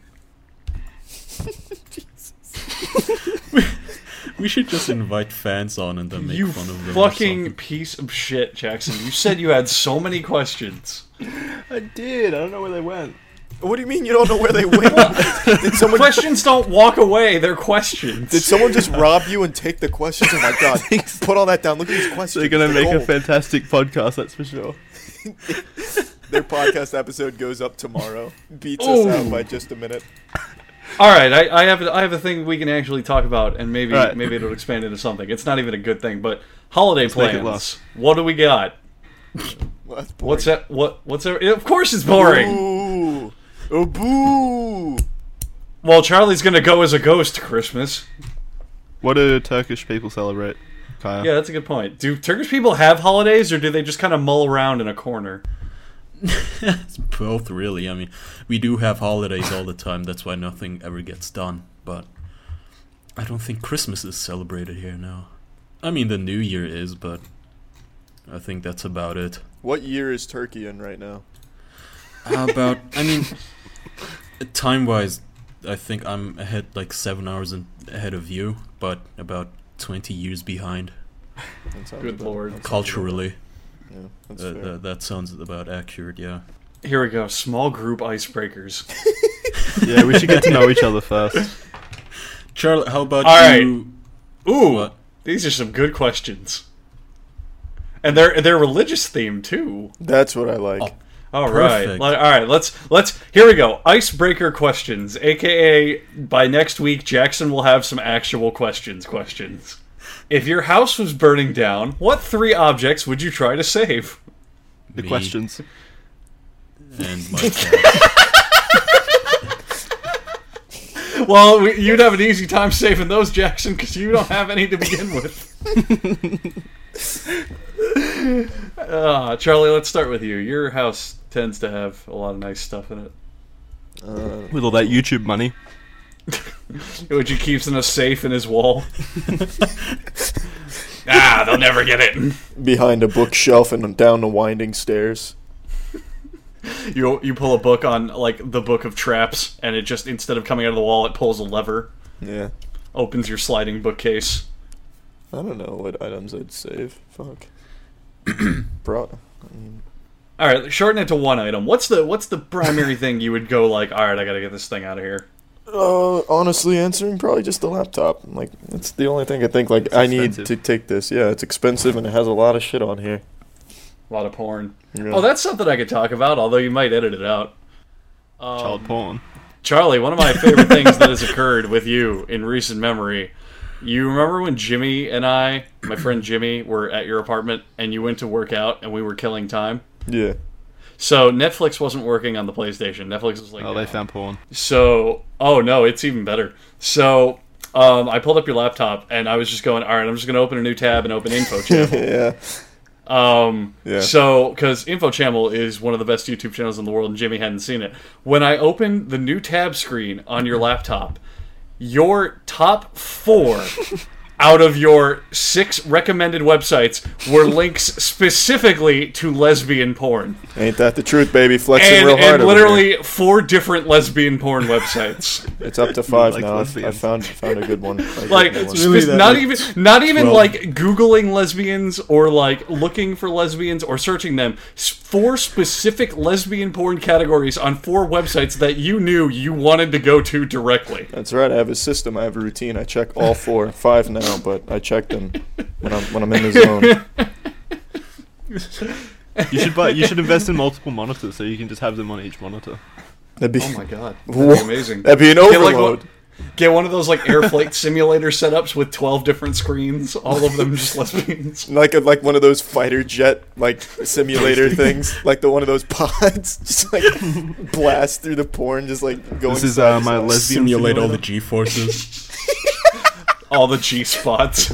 We should just invite fans on and then make You fun of them. or fucking something. piece of shit, Jackson. You said you had so many questions. I did. I don't know where they went. What do you mean you don't know where they went? Did someone Questions don't walk away, they're questions. Did someone just rob you and take the questions? Oh my god! Put all that down. Look at these questions. They're gonna make a gold. fantastic podcast. That's for sure. Their podcast episode goes up tomorrow. Beats us out Ooh. by just a minute. Alright, I have a thing we can actually talk about, and maybe Alright. maybe it'll expand into something. It's not even a good thing, but holiday make it plans. last. What do we got? Well, that's boring. What's that? What's that? Of course it's boring. Ooh. Oh boo! Well, Charlie's gonna go as a ghost to Christmas. What do Turkish people celebrate, Kaya? Yeah, that's a good point. Do Turkish people have holidays, or do they just kind of mull around in a corner? It's both, really. I mean, we do have holidays all the time. That's why nothing ever gets done. But I don't think Christmas is celebrated here now. I mean, the New Year is, but I think that's about it. What year is Turkey in right now? How about, I mean, time-wise, I think I'm ahead, like 7 hours ahead of you, but about 20 years behind. That sounds Good about- lord. that sounds Culturally. about- Yeah, that's fair. That sounds about accurate, yeah. Here we go. Small group icebreakers. Yeah, we should get to know each other first. Charlie, how about All right. you? Ooh, What? these are some good questions, and they're religious themed too. That's what I like. Oh. All right, Perfect. all right. Let's. Here we go. Icebreaker questions, aka by next week, Jackson will have some actual questions. If your house was burning down, what 3 objects would you try to save? The Me questions. And my cat. Well, you'd have an easy time saving those, Jackson, because you don't have any to begin with. Charlie, let's start with you. Your house tends to have a lot of nice stuff in it. With all that YouTube money. Which he keeps in a safe in his wall. They'll never get it. Behind a bookshelf and down the winding stairs. You pull a book on, like, the book of traps, and it just, instead of coming out of the wall, it pulls a lever. Yeah. Opens your sliding bookcase. I don't know what items I'd save. Fuck. Bro. I mean, Alright, shorten it to one item. What's the primary thing you would go like, alright, I gotta get this thing out of here? honestly answering, probably just the laptop. Like, that's the only thing I think, like, I need expensive. to take this. Yeah, it's expensive and it has a lot of shit on here. A lot of porn. Yeah. Oh, that's something I could talk about, although you might edit it out. Child porn. Charlie, one of my favorite things that has occurred with you in recent memory. You remember when Jimmy and I, my friend Jimmy, were at your apartment and you went to work out and we were killing time? Yeah. So Netflix wasn't working on the PlayStation. Netflix was like, Oh, they no. found porn. So, oh no, it's even better. So, I pulled up your laptop and I was just going, all right, I'm just going to open a new tab and open Info Channel. Yeah. Yeah. So, because Info Channel is one of the best YouTube channels in the world and Jimmy hadn't seen it. When I opened the new tab screen on your laptop, your top 4 out of your 6 recommended websites were links specifically to lesbian porn. Ain't that the truth, baby? Flexing And, real hard and over here. literally 4 different lesbian porn websites. It's up to 5 Like now. I lesbians. found a good one. Like, really that, not like, not even 12? like Googling lesbians or like looking for lesbians or searching them. 4 specific lesbian porn categories on 4 websites that you knew you wanted to go to directly. That's right. I have a system. I have a routine. I check all 4, 5 now, but I check them when I'm in the zone. You should invest in multiple monitors so you can just have them on each monitor. That'd be Oh my god, Whoa. that'd be amazing. That'd be an Get, overload. Get one of those like air flight simulator setups with 12 different screens, all of them just lesbians. Like one of those fighter jet like simulator things, like one of those pods, just like blast through the porn, just like going. This is my lesbian Simulate all simulator. the G forces. All the G spots.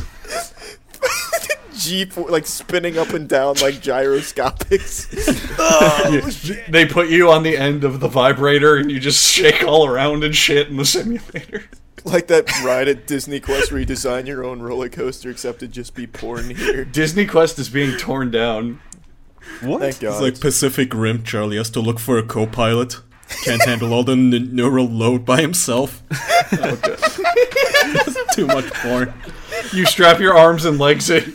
like spinning up and down like gyroscopics. They put you on the end of the vibrator and you just shake all around and shit in the simulator. Like that ride at Disney Quest where you design your own roller coaster, except it just be porn here. Disney Quest is being torn down. What? Thank God. It's like Pacific Rim. Charlie has to look for a co-pilot. Can't handle all the neural load by himself. Too much porn. You strap your arms and legs in.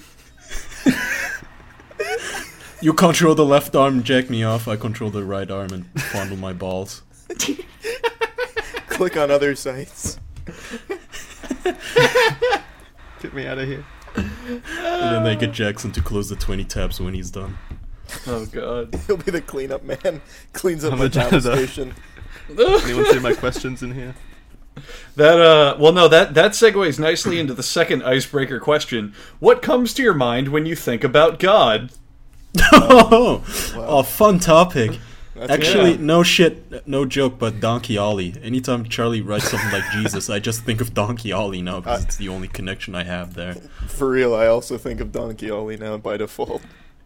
You control the left arm, jack me off. I control the right arm and fondle my balls. Click on other sites. Get me out of here. And then they get Jackson to close the 20 tabs when he's done. Oh god. He'll be the cleanup man. Cleans up I'm my a gas janitor. station. Anyone see my questions in here? That segues nicely into the second icebreaker question. What comes to your mind when you think about God? Oh, fun topic. That's Actually, yeah. no shit, no joke, but Donkey Ollie. Anytime Charlie writes something like Jesus, I just think of Donkey Ollie now because it's the only connection I have there. For real, I also think of Donkey Ollie now by default.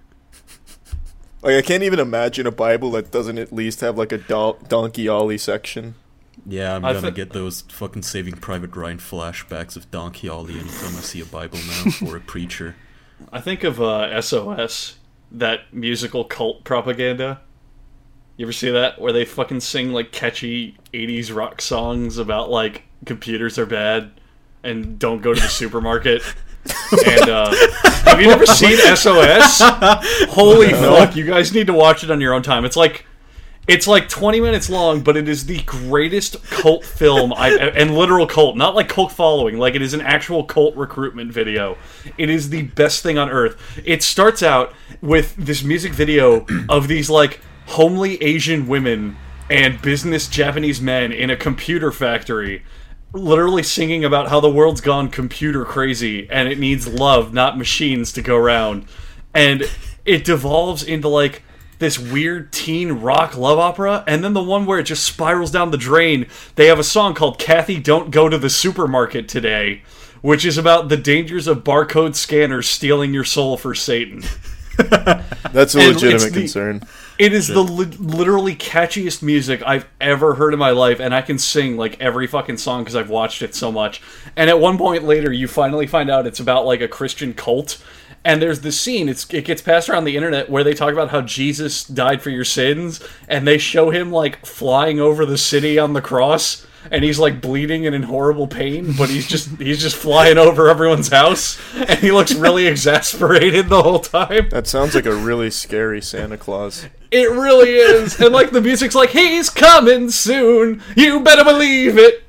Like, I can't even imagine a Bible that doesn't at least have like a Donkey Ollie section. Yeah, I'm I gonna thi- get those fucking Saving Private Ryan flashbacks of Donkey Ollie anytime I see a Bible now or a preacher. I think of SOS, that musical cult propaganda. You ever see that? Where they fucking sing like catchy 80s rock songs about like computers are bad and don't go to the supermarket. And have you never seen SOS? Holy fuck, you guys need to watch it on your own time. It's like 20 minutes long, but it is the greatest cult film and literal cult, not like cult following, like it is an actual cult recruitment video. It is the best thing on earth. It starts out with this music video of these like homely Asian women and business Japanese men in a computer factory literally singing about how the world's gone computer crazy and it needs love, not machines, to go around. And it devolves into like this weird teen rock love opera, and then the one where it just spirals down the drain. They have a song called Kathy Don't Go to the Supermarket Today, which is about the dangers of barcode scanners stealing your soul for Satan. That's a And legitimate it's concern. It is the literally catchiest music I've ever heard in my life, and I can sing like every fucking song because I've watched it so much. And at one point later, you finally find out it's about like a Christian cult. And there's this scene, it gets passed around the internet, where they talk about how Jesus died for your sins, and they show him, like, flying over the city on the cross, and he's, like, bleeding and in horrible pain, but he's just flying over everyone's house, and he looks really exasperated the whole time. That sounds like a really scary Santa Claus. It really is. And, like, the music's like, he's coming soon, you better believe it.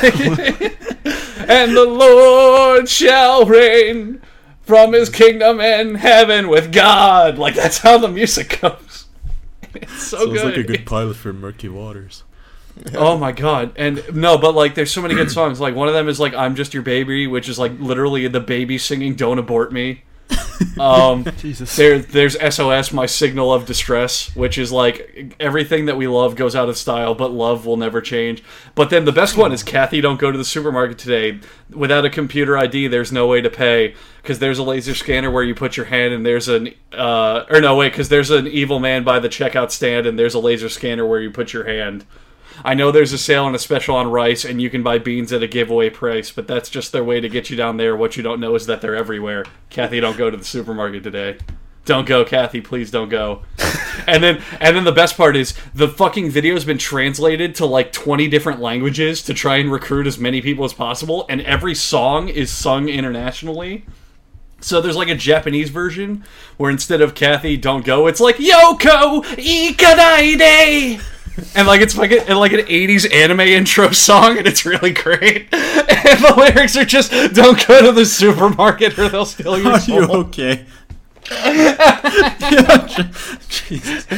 And the Lord shall reign from his kingdom in heaven with God. Like, that's how the music goes. It's so Sounds good. like a good pilot for Murky Waters. Oh my god. And no, but like there's so many good songs. Like one of them is like I'm Just Your Baby, which is like literally the baby singing Don't Abort Me. Jesus. There's SOS, My Signal of Distress, which is like everything that we love goes out of style, but love will never change. But then the best one is Kathy Don't Go to the Supermarket Today. Without a computer ID, there's no way to pay, because there's a laser scanner where you put your hand and there's an because there's an evil man by the checkout stand and there's a laser scanner where you put your hand. I know there's a sale and a special on rice, and you can buy beans at a giveaway price, but that's just their way to get you down there. What you don't know is that they're everywhere. Kathy, don't go to the supermarket today. Don't go, Kathy. Please don't go. And then the best part is the fucking video's been translated to like 20 different languages to try and recruit as many people as possible, and every song is sung internationally. So there's like a Japanese version where instead of Kathy, don't go, it's like Yoko Ikanaide. And like it's like an 80s anime intro song, and it's really great. And the lyrics are just "Don't go to the supermarket or they'll steal your Are soul." you okay? Jesus.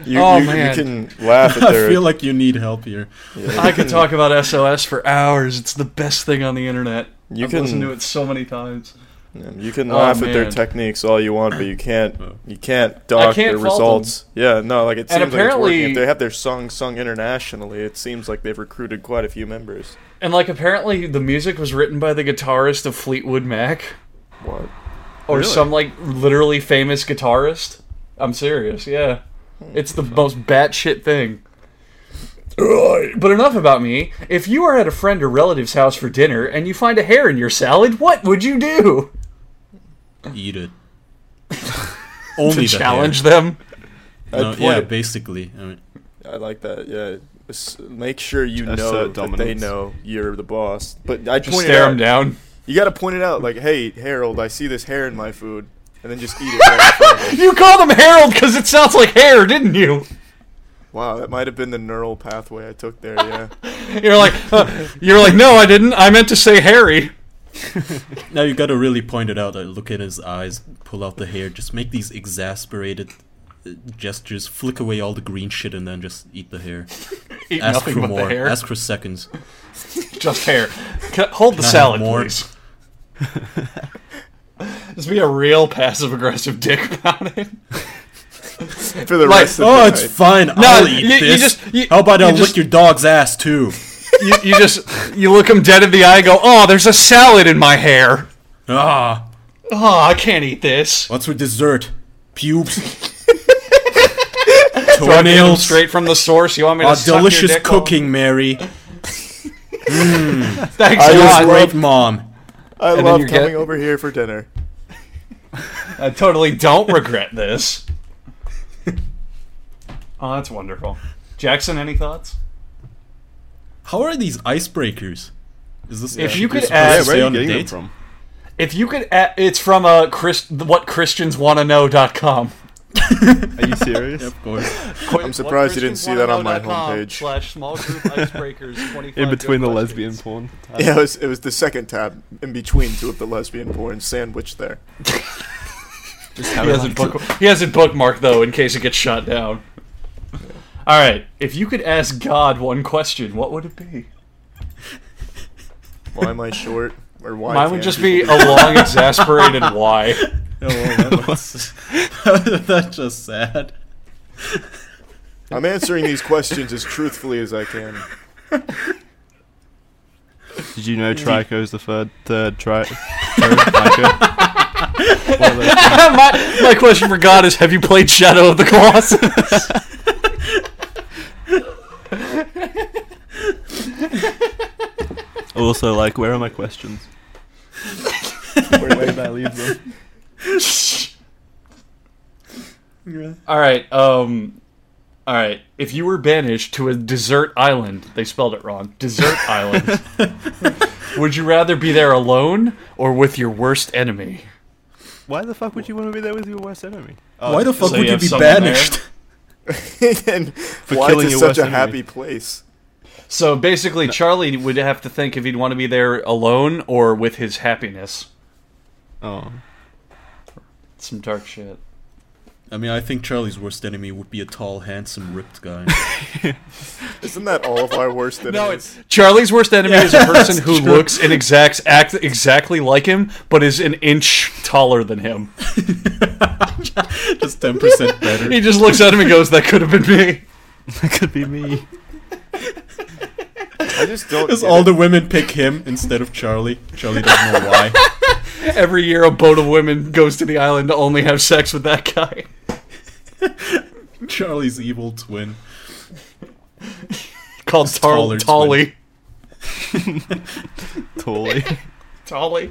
Man. You can laugh at I their. feel like you need help here. Yeah, I could talk about SOS for hours. It's the best thing on the internet. I've listened to it so many times. You can laugh at their man. techniques all you want, but you can't dock can't their fault results. Yeah, no, like it And seems like it's working. apparently- If they have their song sung internationally, it seems like they've recruited quite a few members. And like apparently the music was written by the guitarist of Fleetwood Mac. What? Or Really? some like literally famous guitarist. I'm serious, yeah. It's the most batshit thing. But enough about me. If you are at a friend or relative's house for dinner and you find a hair in your salad, what would you do? Eat it. Only To the challenge hair. them? No, I'd yeah, play- basically. I mean, I like that. Yeah, make sure you know Assert that they dominance. know you're the boss. But I'd Just point it stare out. them down. You got to point it out, like, hey, Harold, I see this hair in my food, and then just eat it. Right in front of him. You called him Harold because it sounds like hair, didn't you? Wow, that might have been the neural pathway I took there. Yeah. You're like, no, I didn't. I meant to say Harry. now you gotta really point it out. Look at his eyes, pull out the hair, just make these exasperated gestures, flick away all the green shit, and then just eat the hair. Eat Ask nothing for but more. the hair. Ask for seconds. Just hair. Hold the Can I have salad, more? please. Just be a real passive-aggressive dick about it. For the Like, rest of Oh, the it's night. fine. I'll eat you this. just- How about you I just- lick your dog's ass too? You look him dead in the eye and go, oh, there's a salad in my hair. Ah, Oh, I can't eat this. what's for dessert? Pubes. Do I need them Toenails. straight from the source? You want me to suck your Delicious dick hole? cooking, Mary. Thanks I a just lot. Great mom. I then love you coming get- over here for dinner. I totally don't regret this. Oh, that's wonderful. Jackson, any thoughts? How are these icebreakers? Is this If actually you could supposed add- to Yeah, stay where are on you a getting them date? from? If you could, it's from whatchristianswannaknow.com. Are you serious? Of course. I'm surprised you didn't see that on my homepage. / small group icebreakers 25 In between good the questions. lesbian porn. Yeah, it was the second tab in between two of the lesbian porn sandwiched there. Just He hasn't bookmarked though, in case it gets shot down. All right, if you could ask God one question, what would it be? Why am I short? Or why? Mine would can't just be people a long, exasperated why. Oh, well, that's just sad. I'm answering these questions as truthfully as I can. Did you know Trico's the third Trico? One of those- my question for God is: have you played Shadow of the Colossus? Also, like, where are my questions? Where did I leave them? All right. If you were banished to a desert island, they spelled it wrong. Desert island. Would you rather be there alone or with your worst enemy? Why the fuck would you want to be there with your worst enemy? Why the fuck so would you you have be someone banished? And For why killing is it your such worst a enemy. happy place? So basically, Charlie would have to think if he'd want to be there alone or with his happiness. Oh. Some dark shit. I mean, I think Charlie's worst enemy would be a tall, handsome, ripped guy. Isn't that all of our worst enemies? No, it's Charlie's worst enemy is a person who looks and act exactly like him, but is an inch taller than him. Just 10% better. He just looks at him and goes, "That could have been me." That could be me. I just don't. Because get all it. the women pick him instead of Charlie. Charlie doesn't know why. Every year, a boat of women goes to the island to only have sex with that guy. Charlie's evil twin. Called taller Tolly. Totally. Tolly.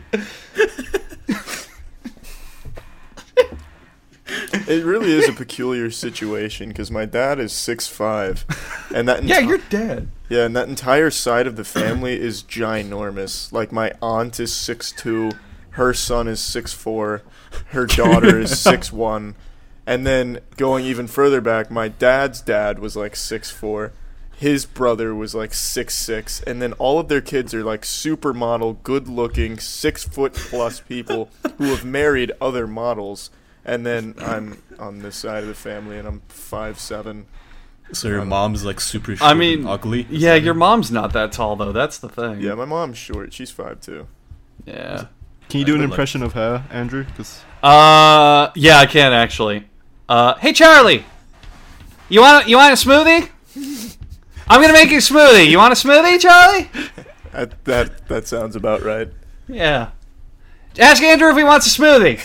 It really is a peculiar situation because my dad is 6'5", and that Yeah, you're dead. yeah, and that entire side of the family is ginormous. Like my aunt is 6'2", her son is 6'4", her daughter is 6'1", and then going even further back, my dad's dad was like 6'4", his brother was like 6'6", and then all of their kids are like supermodel, good-looking, 6 foot plus people who have married other models. And then I'm on this side of the family, and I'm 5'7". So your mom's like super short I mean, and ugly? Yeah, your mom's not that tall though. That's the thing. Yeah, my mom's short. She's 5'2". Yeah. Can you do an like- impression of her, Andrew? 'Cause Yeah, I can actually. Hey Charlie, you want a smoothie? I'm gonna make you a smoothie. You want a smoothie, Charlie? That sounds about right. Yeah. Ask Andrew if he wants a smoothie.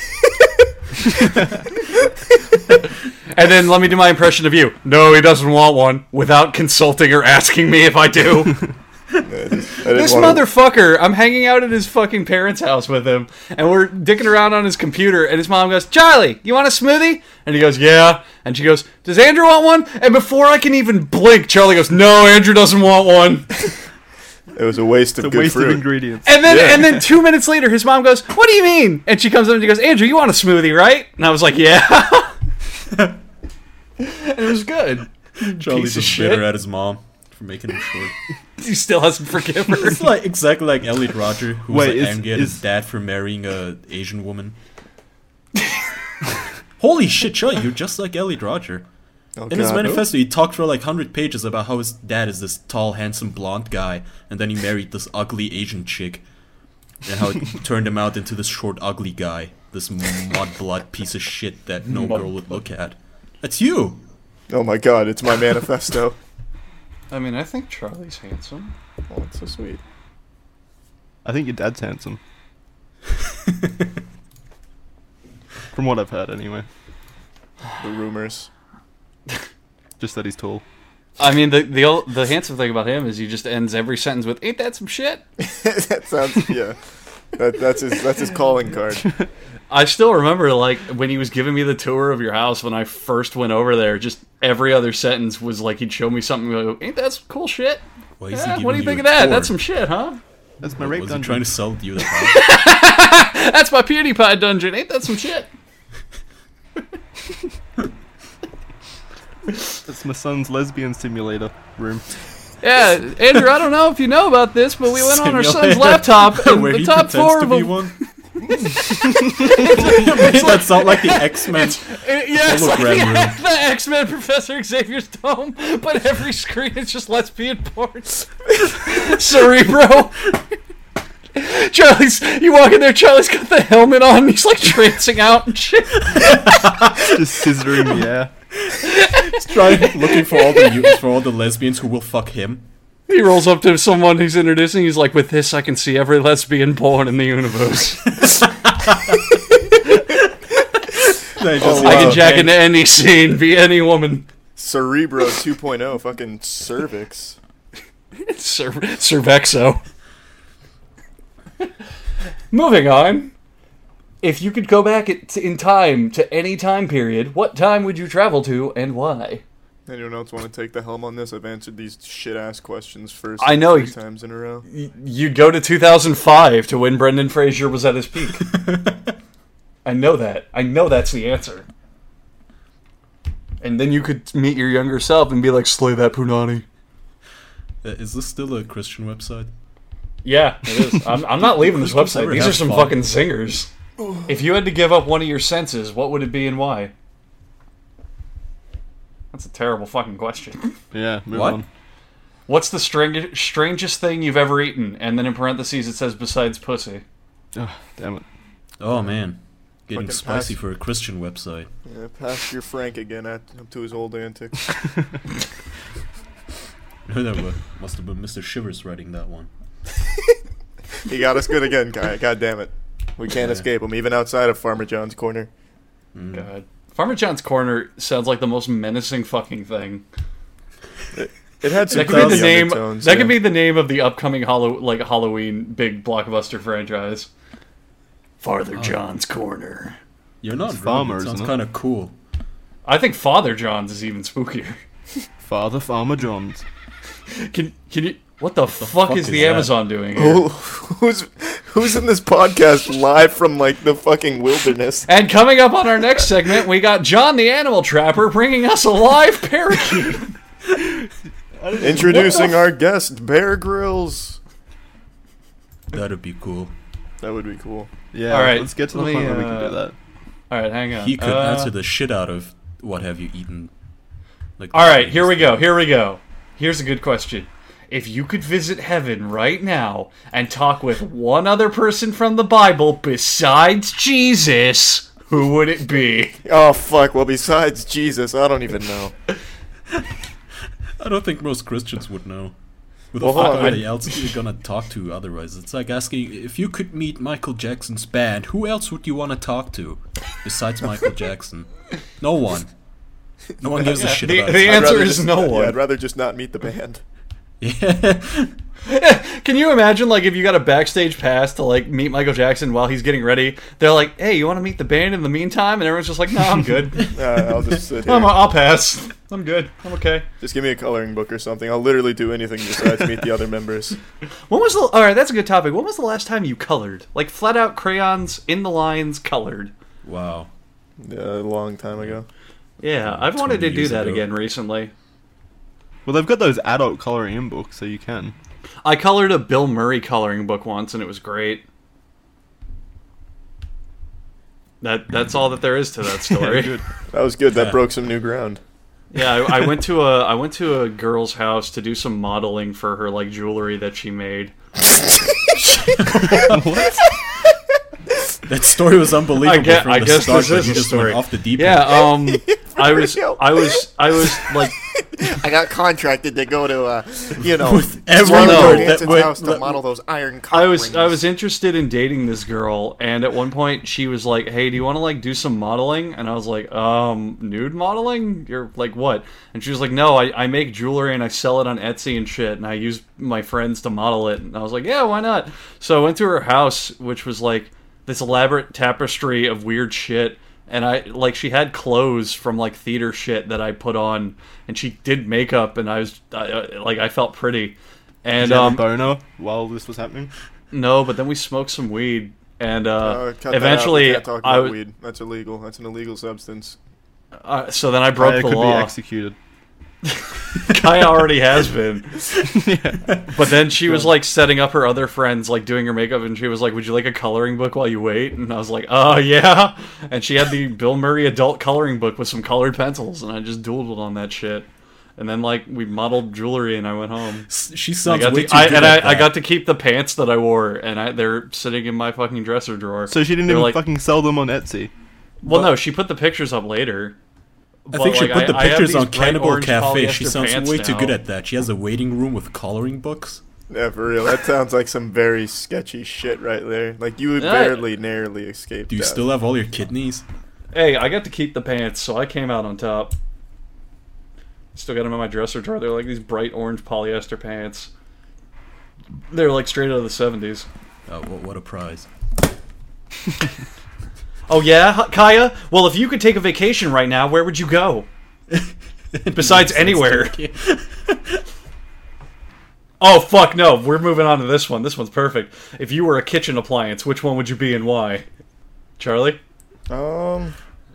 And then let me do my impression of you. No, he doesn't want one, without consulting or asking me if I do. This motherfucker, I'm hanging out at his fucking parents' house with him, and we're dicking around on his computer, and his mom goes, Charlie, you want a smoothie? And he goes, yeah. And she goes, does Andrew want one? And before I can even blink, Charlie goes, no, Andrew doesn't want one. It was a waste of the good waste fruit. of ingredients. And then 2 minutes later, his mom goes, what do you mean? And she comes up and she goes, Andrew, you want a smoothie, right? And I was like, yeah. And it was good. Charlie's Piece of just shit. bitter at his mom for making him short. He still hasn't forgiven her. It's like exactly like Elliot Rodger, who was Wait, like is- angry at his is- dad for marrying a Asian woman. Holy shit, Charlie, you're just like Elliot Rodger. Oh, In his God. manifesto, he talked for like 100 pages about how his dad is this tall, handsome, blonde guy, and then he married this ugly Asian chick, and how it turned him out into this short, ugly guy, this mudblood piece of shit that no girl would look at. That's you. Oh my God, it's my manifesto. I mean, I think Charlie's handsome. Oh, it's so sweet. I think your dad's handsome. From what I've heard, anyway. The rumors. Just that he's tall. I mean, the handsome thing about him is he just ends every sentence with, ain't that some shit? That sounds, yeah. That's his calling card. I still remember, like, when he was giving me the tour of your house when I first went over there, just every other sentence was like he'd show me something and go, ain't that some cool shit? Why is he Yeah, giving what do you you think a of that? tour? That's some shit, huh? That's my rape Was he dungeon. trying to sell you the house? That's my PewDiePie dungeon. Ain't that some shit? That's my son's lesbian simulator room. Yeah, Andrew, I don't know if you know about this, but we went on our son's Simulator. laptop, and Where the he top pretends four to of be them... one. That sounds like the X-Men. Yeah, it's like Hologram room. the X-Men Professor Xavier's dome, but every screen is just lesbian porn. Cerebro. You walk in there, Charlie's got the helmet on, and he's like trancing out and shit. Just scissoring the air. Looking for all the lesbians who will fuck him. He rolls up to someone he's introducing, he's like, with this I can see every lesbian porn in the universe. Oh, I can wow. jack into any scene, be any woman. Cerebro 2.0, fucking cervix. Cervexo. Moving on. If you could go back in time to any time period, what time would you travel to and why? Anyone else want to take the helm on this? I've answered these shit-ass questions first I know. 3 times in a row. You'd go to 2005 to when Brendan Fraser was at his peak. I know that. I know that's the answer. And then you could meet your younger self and be like, slay that punani. Is this still a Christian website? Yeah, it is. I'm not leaving this Christians website. never These have are some fun. fucking zingers. If you had to give up one of your senses, what would it be and why? That's a terrible fucking question. Yeah, move What? on. What's the strangest thing you've ever eaten? And then in parentheses it says besides pussy. Oh, damn it. Oh man, getting Fucking spicy pass. for a Christian website. Yeah, pass your Frank again up to his old antics. That must have been Mr. Shivers writing that one. He got us good again, guy. God damn it. We can't Yeah. escape him, even outside of Farmer John's corner. God. Farmer John's Corner sounds like the most menacing fucking thing. It had some That could be the creepy name. undertones, That yeah. could be the name of the upcoming Halloween big blockbuster franchise. Father John's Corner. You're not Farmer, wrong. It sounds isn't it? kind of cool. I think Father John's is even spookier. Father Farmer Johns. Can you? What the fuck fuck is is the that? Amazon doing here? Who's in this podcast live from like the fucking wilderness? And coming up on our next segment, we got John the Animal Trapper bringing us a live parakeet. Introducing our guest, Bear Grylls. That'd be cool. That would be cool. Yeah, All right, let's get to the let point me, where we can do that. All right, hang on. He could answer the shit out of what have you eaten. Like, all right, here we go. Here's a good question. If you could visit heaven right now and talk with one other person from the Bible besides Jesus, who would it be? Oh, fuck. Well, besides Jesus, I don't even know. I don't think most Christians would know. Who the Well, hold fuck on, are they else are you gonna talk to otherwise? It's like asking, if you could meet Michael Jackson's band, who else would you want to talk to besides Michael Jackson? No one. No one gives a shit about The it. answer is no one. Yeah, I'd rather just not meet the band. Yeah. Can you imagine, like, if you got a backstage pass to, like, meet Michael Jackson while he's getting ready? They're like, hey, you want to meet the band in the meantime? And everyone's just like, no, I'm good. I'll just sit here. I'll pass. I'm good. I'm okay. Just give me a coloring book or something. I'll literally do anything besides meet the other members. Alright, that's a good topic. When was the last time you colored? Like, flat out crayons, in the lines, colored. Wow. A long time ago. Yeah, I've wanted to 20 do years that ago. again recently. Well, they've got those adult coloring in books, so you can. I colored a Bill Murray coloring book once, and it was great. That's all that there is to that story. Good. That was good. That Yeah. broke some new ground. Yeah, I went to a girl's house to do some modeling for her, like, jewelry that she made. That story was unbelievable from I the guess start, this but is you a just story. went off the deep Yeah, end. I was like, I got contracted to go to, every Swan word Hanson's that went- house to model those iron I rings. was interested in dating this girl, and at one point she was like, "Hey, do you want to, like, do some modeling?" And I was like, nude modeling? You're like, what?" And she was like, "No, I make jewelry and I sell it on Etsy and shit, and I use my friends to model it." And I was like, "Yeah, why not?" So I went to her house, which was like this elaborate tapestry of weird shit. And she had clothes from, like, theater shit that I put on, and she did makeup, and I felt pretty. And Did you have a boner while this was happening? no, but then we smoked some weed, and Cut that out. We eventually can't talk about weed. That's illegal. That's an illegal substance. so then I broke It the could be law. executed. Kaya already has been. But then she was, like, setting up her other friends, like, doing her makeup, and she was like, "Would you like a coloring book while you wait?" And I was like, "Oh, yeah." And she had the Bill Murray adult coloring book with some colored pencils, and I just doodled on that shit. And then, like, we modeled jewelry, and I went home. She I sounds got way to, too I, good and at I that. got to keep the pants that I wore, and they're sitting in my fucking dresser drawer. So she didn't They're even like- fucking sell them on Etsy. Well, no, she put the pictures up later. I think she put the I have pictures these on bright Cannibal orange Cafe. She polyester sounds pants way too now. good at that. She has a waiting room with coloring books. Yeah, for real. That sounds like some very sketchy shit right there. Like, you would Yeah. narrowly escape Do you death. still have all your kidneys? Hey, I got to keep the pants, so I came out on top. Still got them in my dresser drawer. They're like these bright orange polyester pants. They're like straight out of the 70s. Oh, what a prize. Oh yeah, Kaya? Well, if you could take a vacation right now, where would you go? Besides anywhere. Oh, fuck no. We're moving on to this one. This one's perfect. If you were a kitchen appliance, which one would you be and why? Charlie? I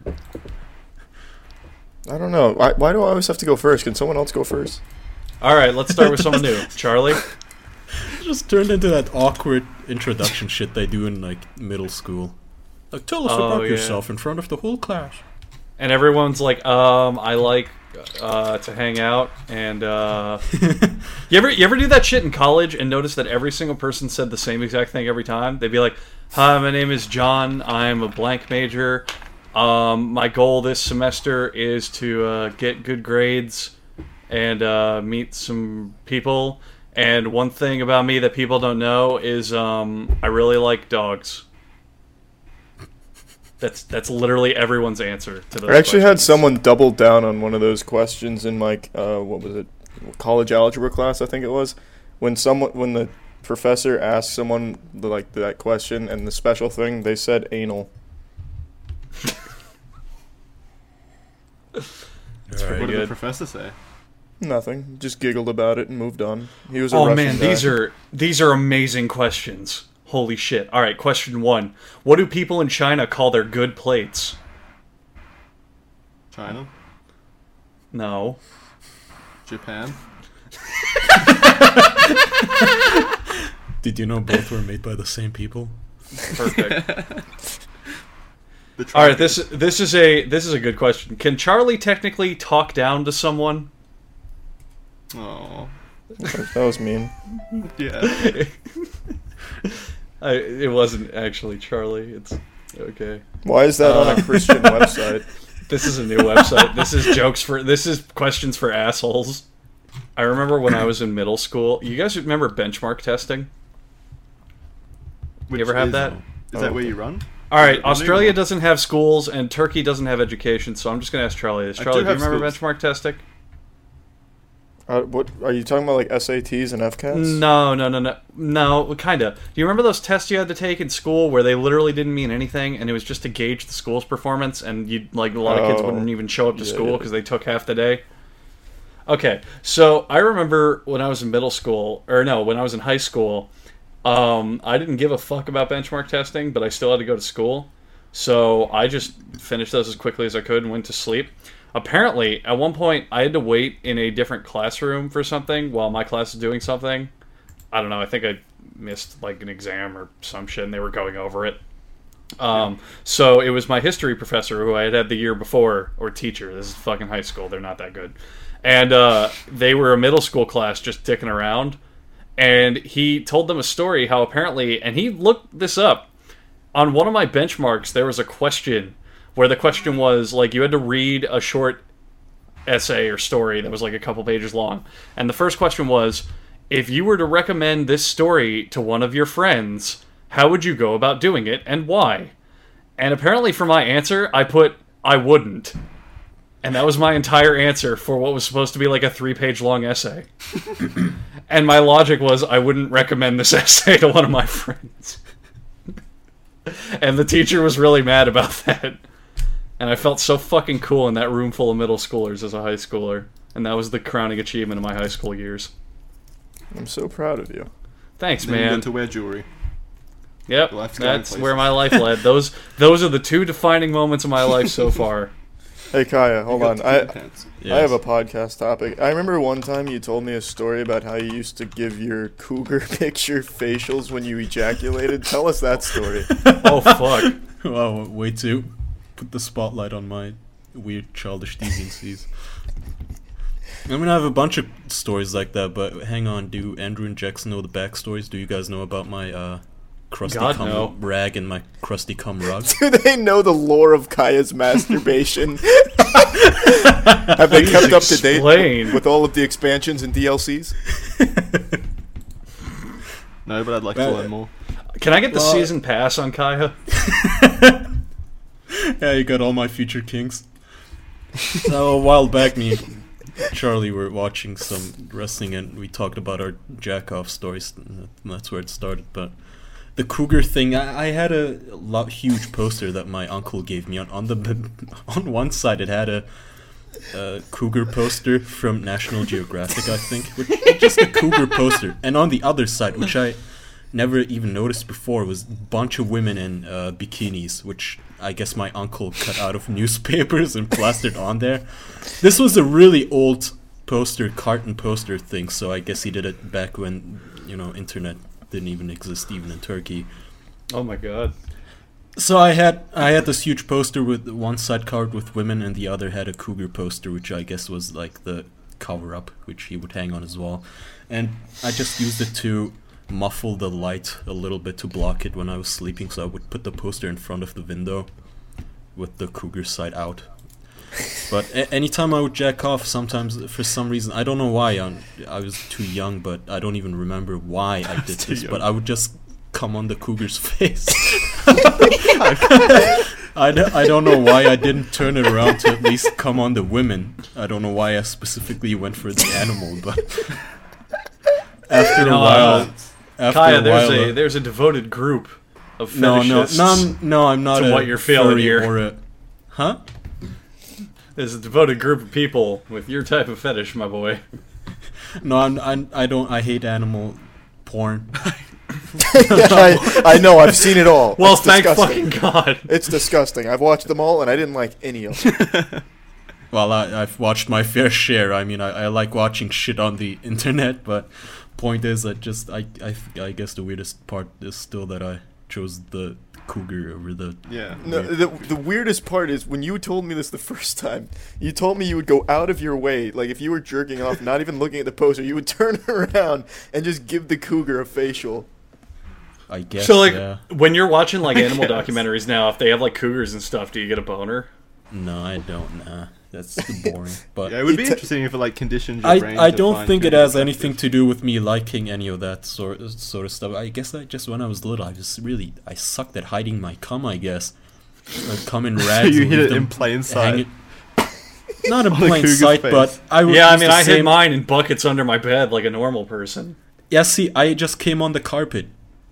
don't know. Why do I always have to go first? Can someone else go first? Alright, let's start with someone new. Charlie? It just turned into that awkward introduction shit they do in, like, middle school. Like, tell us about yeah. yourself in front of the whole class. And everyone's like, I like to hang out, and you ever do that shit in college and notice that every single person said the same exact thing every time? They'd be like, "Hi, my name is John. I'm a blank major. My goal this semester is to get good grades and meet some people. And one thing about me that people don't know is I really like dogs." That's literally everyone's answer to those I actually had questions. someone double down on one of those questions in my what was it, college algebra class, I think it was. When the professor asked someone that question, and the special thing, they said anal. What did the good. professor say? Nothing. Just giggled about it and moved on. He was a Oh Russian man, guy. these are amazing questions. Holy shit. All right, question 1. What do people in China call their good plates? China? No. Japan? Did you know both were made by the same people? Perfect. All right, this is a good question. Can Charlie technically talk down to someone? Oh, That was mean. yeah. It wasn't actually Charlie. It's okay. Why is that on a Christian website? This is a new website. This is questions for assholes. I remember when I was in middle school. You guys remember benchmark testing? You ever have that? Is that where you run? All right, Australia doesn't have schools and Turkey doesn't have education, so I'm just going to ask Charlie this. Charlie, do you remember benchmark testing? What are you talking about? Like SATs and FCATs? No, kind of. Do you remember those tests you had to take in school where they literally didn't mean anything, and it was just to gauge the school's performance, and a lot of kids wouldn't even show up to school because they took half the day? Okay, so I remember when I was in middle school, when I was in high school, I didn't give a fuck about benchmark testing, but I still had to go to school, so I just finished those as quickly as I could and went to sleep. Apparently, at one point, I had to wait in a different classroom for something while my class was doing something. I don't know, I think I missed like an exam or some shit, and they were going over it. So it was my history professor who I had the year before, or teacher. This is fucking high school, they're not that good. And they were a middle school class just dicking around. And he told them a story how apparently, and he looked this up, on one of my benchmarks there was a question where the question was, like, you had to read a short essay or story that was like a couple pages long. And the first question was, if you were to recommend this story to one of your friends, how would you go about doing it and why? And apparently for my answer, I put, I wouldn't. And that was my entire answer for what was supposed to be like a 3-page long essay. And my logic was, I wouldn't recommend this essay to one of my friends. And the teacher was really mad about that. And I felt so fucking cool in that room full of middle schoolers as a high schooler. And that was the crowning achievement of my high school years. I'm so proud of you. Thanks, Then you man. get to wear jewelry. Yep, Life's going that's places. where my life led. Those are the two defining moments of my life so far. Hey Kaya, hold on. I Yes. have a podcast topic. I remember one time you told me a story about how you used to give your cougar picture facials when you ejaculated. Tell us that story. Oh, fuck. Wow, way to put the spotlight on my weird childish deviancies. I mean, I have a bunch of stories like that, but hang on, do Andrew and Jackson know the backstories? Do you guys know about my crusty God, cum no. rag and my crusty cum rug? Do they know the lore of Kaya's masturbation? Have they kept up to date explain. with all of the expansions and DLCs? No, but I'd like to learn more. Can I get the season pass on Kaya? Yeah, you got all my future kinks. So a while back, me and Charlie were watching some wrestling, and we talked about our jack-off stories. And that's where it started. But the cougar thing, I had a huge poster that my uncle gave me. On one side, it had a cougar poster from National Geographic, I think, just a cougar poster. And on the other side, which I never even noticed before, was a bunch of women in bikinis, which I guess my uncle cut out of newspapers and plastered on there. This was a really old poster, carton poster thing, so I guess he did it back when, internet didn't even exist, even in Turkey. Oh my god. So I had this huge poster with one side covered with women, and the other had a cougar poster, which I guess was like the cover-up, which he would hang on his wall. And I just used it to muffle the light a little bit to block it when I was sleeping, so I would put the poster in front of the window with the cougar side out. But anytime I would jack off, sometimes for some reason, I don't know why, I was too young, but I don't even remember why I did this, but I would just come on the cougar's face. I don't know why I didn't turn it around to at least come on the women. I don't know why I specifically went for the animal, but after a while... Kaya, there's a devoted group of fetishists. No, I'm not to a what you're feeling here. Or a, huh? There's a devoted group of people with your type of fetish, my boy. No, I hate animal porn. I know, I've seen it all. Well, It's thank disgusting. fucking God. It's disgusting. I've watched them all, and I didn't like any of them. Well, I've watched my fair share. I mean, I like watching shit on the internet, but point is that I guess the weirdest part is still that I chose the cougar over the. Yeah. No, the weirdest part is when you told me this the first time, you told me you would go out of your way, like if you were jerking off, not even looking at the poster, you would turn around and just give the cougar a facial. I guess. So, like, yeah. when you're watching, like, animal documentaries now, if they have, like, cougars and stuff, do you get a boner? No, I don't. Nah, that's boring. But Yeah, it would be interesting if it like conditions your brain. I to don't find think it good has and anything effective. to do with me liking any of that sort of stuff. I guess that just when I was little, I sucked at hiding my cum. I guess I'd come in rags. So you and hit leave it them in plain sight. hanging- Not in On the plain cougar's sight, face. but I would. Yeah, I used mean, to I say- hid mine in buckets under my bed like a normal person. Yeah, see, I just came on the carpet.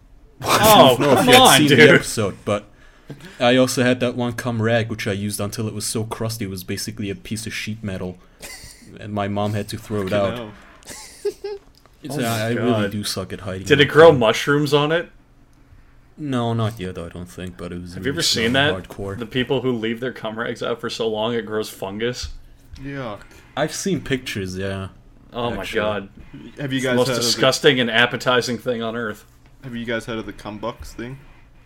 Oh, No, if come you had on, seen the dude. episode, but I also had that one cum rag which I used until it was so crusty it was basically a piece of sheet metal, and my mom had to throw it out. No. It's, Oh my I really God. do suck at hiding. Did my it grow cum. mushrooms on it? No, not yet. I don't think. But it was. Have you really ever seen that? Hardcore. The people who leave their cum rags out for so long it grows fungus. Yuck. I've seen pictures. Yeah. Oh Actually. my god. Have you It's the guys most heard disgusting and appetizing thing on earth. Have you guys heard of the cum box thing?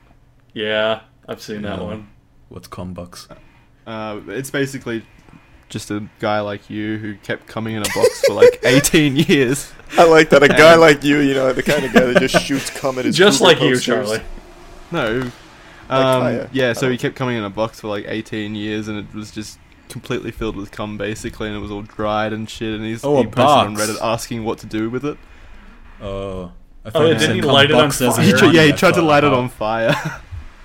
Yeah, I've seen that No. one. What's cum bucks? It's basically just a guy like you who kept coming in a box for like 18 years. I like that. A guy like you, you know, the kind of guy that just shoots cum at his Just cougar like you, posters. Charlie. No. Kaya. Yeah, so Oh. he kept coming in a box for like 18 years and it was just completely filled with cum basically and it was all dried and shit and he A posted on box. Reddit asking what to do with it. Oh. I Oh, thought you didn't said he cum light it on bucks as fire? in He Yeah, he I tried to thought, light it oh. on fire.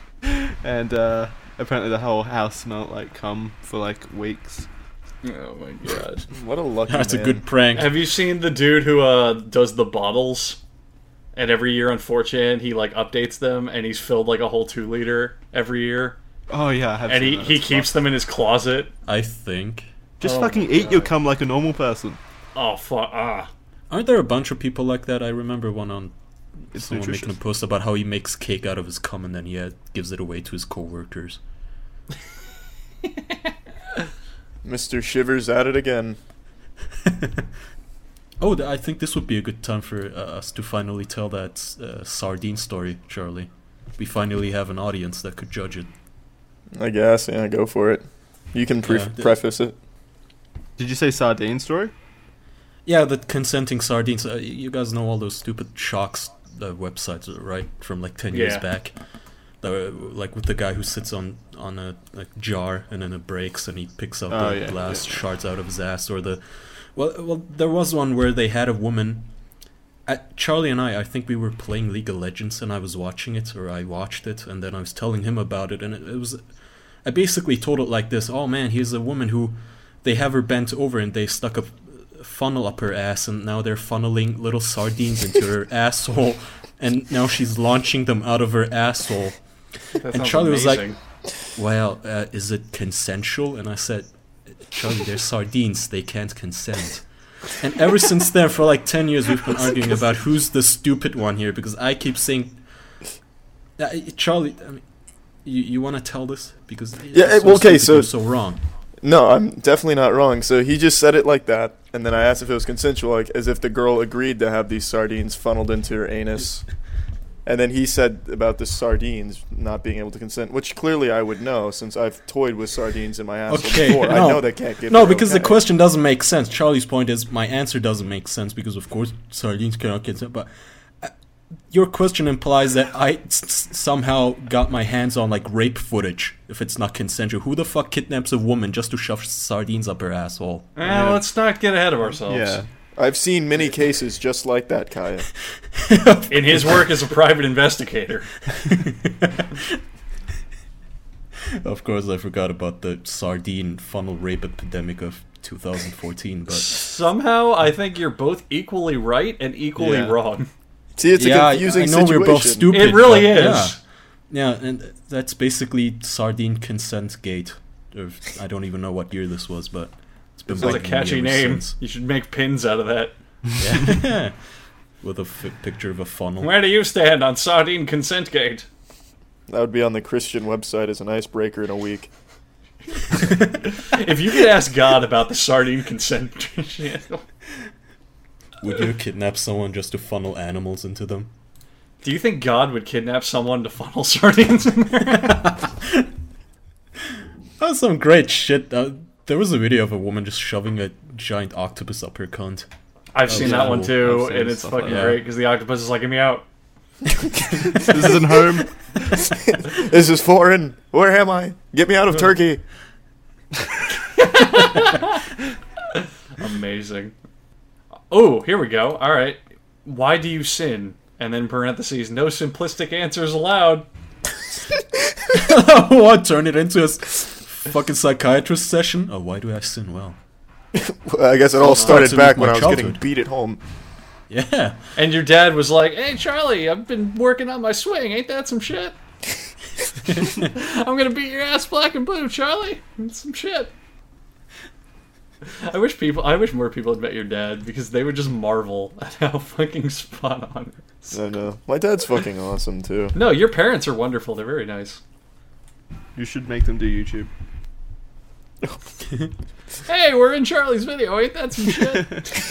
And apparently the whole house smelled like cum for like weeks. Oh my god. What a lucky That's a man. good prank. Have you seen the dude who does the bottles? And every year on 4chan he like updates them and he's filled like a whole 2-liter every year. Oh yeah, I have And seen that. he It's keeps them in his closet. I think. Just Oh fucking my eat your God. cum like a normal person. Oh fuck Aren't there a bunch of people like that? I remember one on It's someone making a nutritious. post about how he makes cake out of his cum and then he gives it away to his coworkers. Mr. Shivers at it again. Oh, I think this would be a good time for us to finally tell that sardine story, Charlie. We finally have an audience that could judge it. I guess, yeah, go for it. You can Yeah, preface it. Did you say sardine story? Yeah, the consenting sardines. You guys know all those stupid shocks websites, right? From like 10 years Yeah. back. Like with the guy who sits on a jar and then it breaks and he picks up Oh, the yeah, glass shards out of his ass. Or the... Well, there was one where they had a woman... Charlie and I think we were playing League of Legends and I was watching it, or I watched it, and then I was telling him about it, and it was... I basically told it like this: oh man, here's a woman who... They have her bent over and they stuck a funnel up her ass, and now they're funneling little sardines into her asshole, and now she's launching them out of her asshole. That And sounds Charlie was like, amazing. well, is it consensual? And I said, Charlie, they're sardines, they can't consent. And ever since then, for like 10 years, we've been arguing about who's the stupid one here, because I keep saying... Charlie, I mean, you want to tell this? Because Yeah, it's so okay, stupid, so- you're so wrong. No, I'm definitely not wrong. So he just said it like that, and then I asked if it was consensual, like as if the girl agreed to have these sardines funneled into her anus. And then he said about the sardines not being able to consent, which clearly I would know since I've toyed with sardines in my asshole Okay, before. I no. know they can't get No, there, because the okay. question doesn't make sense. Charlie's point is my answer doesn't make sense because, of course, sardines cannot consent. But your question implies that I somehow got my hands on like rape footage if it's not consensual. Who the fuck kidnaps a woman just to shove sardines up her asshole? Let's not get ahead of ourselves. Yeah. I've seen many cases just like that, Kaya. In his work as a private investigator. Of course, I forgot about the sardine funnel rape epidemic of 2014. But Somehow, I think you're both equally right and equally Yeah. wrong. See, it's yeah, a confusing I know situation. we're both stupid. It really but is. Yeah, and that's basically sardine consent gate. I don't even know what year this was, but it's been That's a bugging me catchy ever name. since. You should make pins out of that. Yeah. With a picture of a funnel. Where do you stand on sardine consent gate? That would be on the Christian website as an icebreaker in a week. If you could ask God about the sardine consent shit. Would you kidnap someone just to funnel animals into them? Do you think God would kidnap someone to funnel sardines in there? That was some great shit. There was a video of a woman just shoving a giant octopus up her cunt. I've seen that one too, I've seen and it's stuff fucking like that. great because the octopus is like, "Get me out." This isn't home. This is foreign. Where am I? Get me out of Turkey. Amazing. Oh, here we go. All right. Why do you sin? And then parentheses, no simplistic answers allowed. What? Turn it into a fucking psychiatrist session? Oh, why do I sin? Well, Well, I guess it all started to back my when I was getting childhood. beat at home. yeah. And your dad was like, "Hey, Charlie, I've been working on my swing. Ain't that some shit? I'm gonna beat your ass black and blue, Charlie. It's some shit." I wish more people had met your dad because they would just marvel at how fucking spot on it is. I know. My dad's fucking awesome, too. No, your parents are wonderful. They're very nice. You should make them do YouTube. Hey, we're in Charlie's video. Ain't that some shit?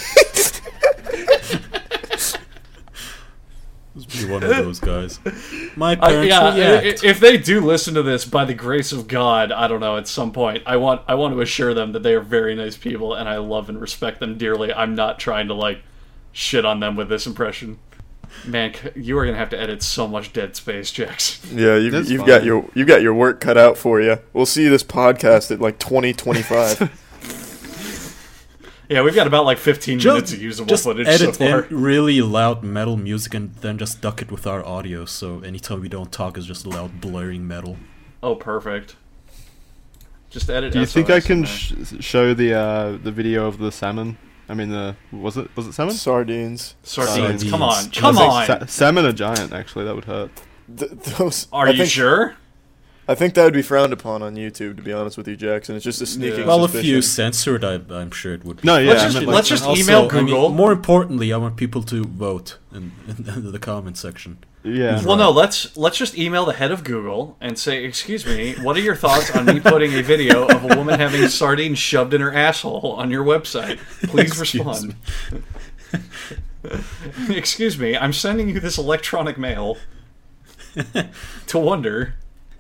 Just be one of those guys. My parents Yeah, react. if they do listen to this, by the grace of God, I don't know, at some point, I want to assure them that they are very nice people, and I love and respect them dearly. I'm not trying to, like, shit on them with this impression. Man, you are gonna have to edit so much Dead Space, Jax. Yeah, That's you've fine. got your work cut out for you. We'll see this podcast at like 2025. Yeah, we've got about, like, 15 minutes of usable just footage edit so far. in really loud metal music and then just duck it with our audio, so anytime we don't talk is just loud blaring metal. Oh, perfect. Just edit. Do you think I SOS in can there. show the video of the salmon? I mean, was it salmon? Sardines. Sardines. Sardines. Come on, I come think on. Salmon are giant. Actually, that would hurt. Those. Are I you think, sure? I think that would be frowned upon on YouTube, to be honest with you, Jackson. It's just a sneaking Well, if suspicion. you censored, I'm sure it would. No, yeah, Let's I just- meant, let's just Also, email I mean, Google. more importantly, I want people to vote in the comment section. Yeah. Well, no. Let's just email the head of Google and say, "Excuse me, what are your thoughts on me putting a video of a woman having sardines shoved in her asshole on your website? Please Excuse respond." Excuse me, I'm sending you this electronic mail to wonder.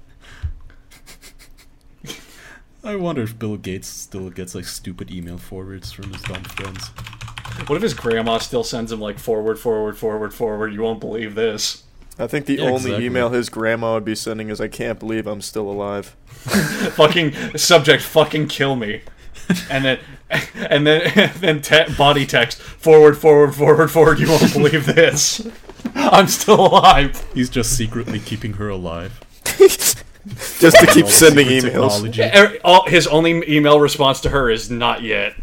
I wonder if Bill Gates still gets like stupid email forwards from his dumb friends. What if his grandma still sends him like forward? You won't believe this. I think the Yeah, only exactly. email his grandma would be sending is, "I can't believe I'm still alive." Fucking subject, fucking kill me. And then body text forward. You won't believe this. I'm still alive. He's just secretly keeping her alive. Just to keep All the sending secret emails. technology. His only email response to her is not yet.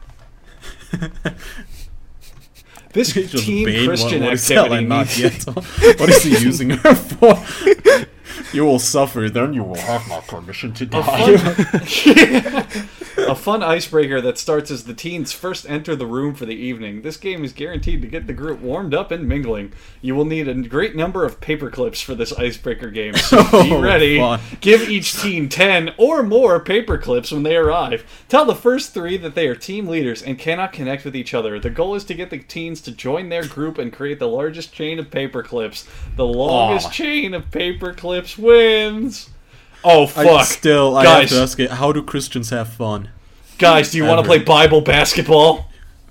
This Just teen Bane, Christian what is that, activity like, not needs... yet? What is he using her for? You will suffer, then you will have my permission to die. A fun icebreaker that starts as the teens first enter the room for the evening. This game is guaranteed to get the group warmed up and mingling. You will need a great number of paper clips for this icebreaker game, so be ready. Fun. Give each team 10 or more paper clips when they arrive. Tell the first 3 that they are team leaders and cannot connect with each other. The goal is to get the teens to join their group and create the largest chain of paper clips. The longest chain of paper clips wins. Oh, fuck. I have Guys. to ask it, how do Christians have fun? Guys, do you want to Ever. play Bible basketball?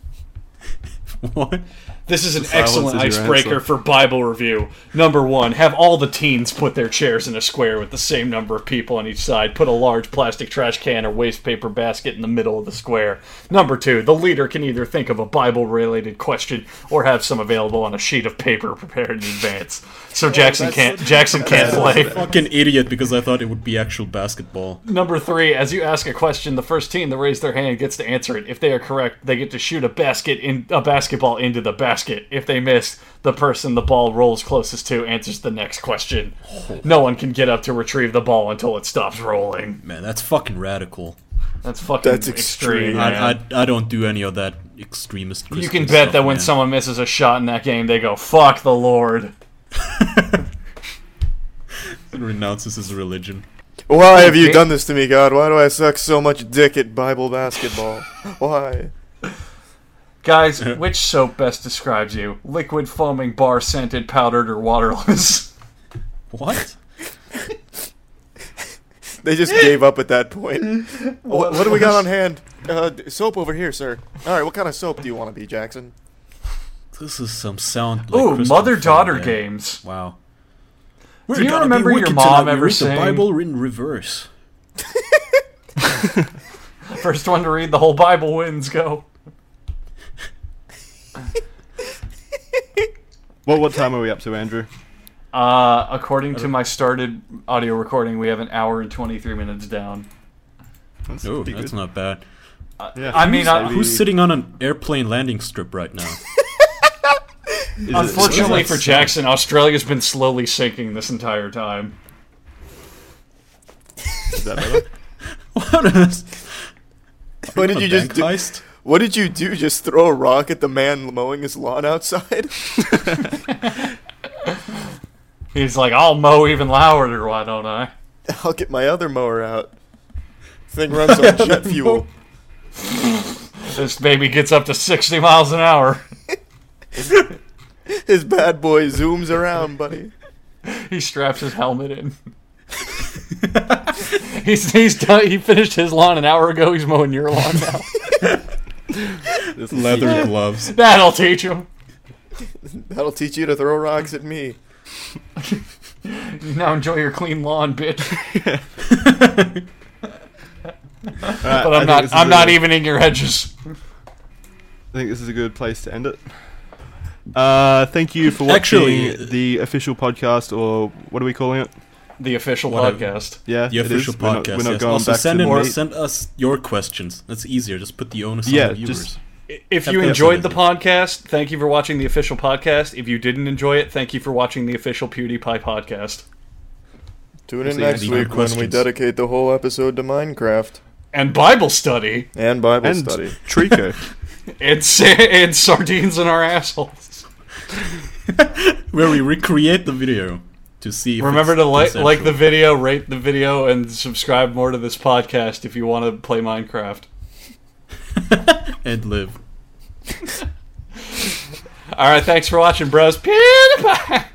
What? This is an Silence excellent is your icebreaker answer. for Bible review. Number 1, have all the teens put their chairs in a square with the same number of people on each side. Put a large plastic trash can or waste paper basket in the middle of the square. Number 2, the leader can either think of a Bible-related question or have some available on a sheet of paper prepared in advance. So Jackson can't play. Fucking idiot, because I thought it would be actual basketball. Number 3, as you ask a question, the first team that raised their hand gets to answer it. If they are correct, they get to shoot a basketball into the basket. If they miss, the person the ball rolls closest to answers the next question. No one can get up to retrieve the ball until it stops rolling. Man, that's fucking radical. That's fucking That's extreme. extreme. man. I don't do any of that extremist Christian You can bet stuff, that when man. someone misses a shot in that game, they go, "Fuck the Lord." renounces his religion. Why have you done this to me, God? Why do I suck so much dick at Bible basketball? Why? Guys, which soap best describes you? Liquid, foaming, bar-scented, powdered, or waterless? What? They just gave up at that point. What do we got on hand? Soap over here, sir. All right, what kind of soap do you want to be, Jackson? This is some sound like Ooh, Christian mother-daughter film, games. Wow. Do you remember your mom ever saying... the Bible in reverse. First one to read the whole Bible wins, go. What time are we up to, Andrew? According to my started audio recording, we have an hour and 23 minutes down. Oh, that's not bad. Yeah. I mean, Who's sitting on an airplane landing strip right now? Unfortunately for Jackson, Australia's been slowly sinking this entire time. Is that better? What did you just do? Heist? What did you do? Just throw a rock at the man mowing his lawn outside? He's like, I'll mow even louder, why don't I? I'll get my other mower out. Thing runs on jet fuel. This baby gets up to 60 miles an hour. His bad boy zooms around, buddy. He straps his helmet in. He's done. He finished his lawn an hour ago. He's mowing your lawn now. Leather gloves. That'll teach him. That'll teach you to throw rocks at me. Now enjoy your clean lawn, bitch. Right, but I'm not evening your hedges. I think this is a good place to end it. Thank you for watching the official podcast, or what are we calling it? The official Whatever. podcast. Yeah, The it official is. podcast. We're not Yes. going Also, back to send us your questions. That's easier. Just put the onus on Yeah, the viewers. just- If you enjoyed the podcast, thank you for watching the official podcast. If you didn't enjoy it, thank you for watching the official PewDiePie podcast. Tune in So next leave week your when we questions. dedicate the whole episode to Minecraft. And Bible study. And Bible and study. Trico. And sardines in our assholes. Where we recreate the video to see if Remember it's to like consensual. the video, rate the video, and subscribe more to this podcast if you want to play Minecraft. and live. Alright, thanks for watching, bros. PewDiePie!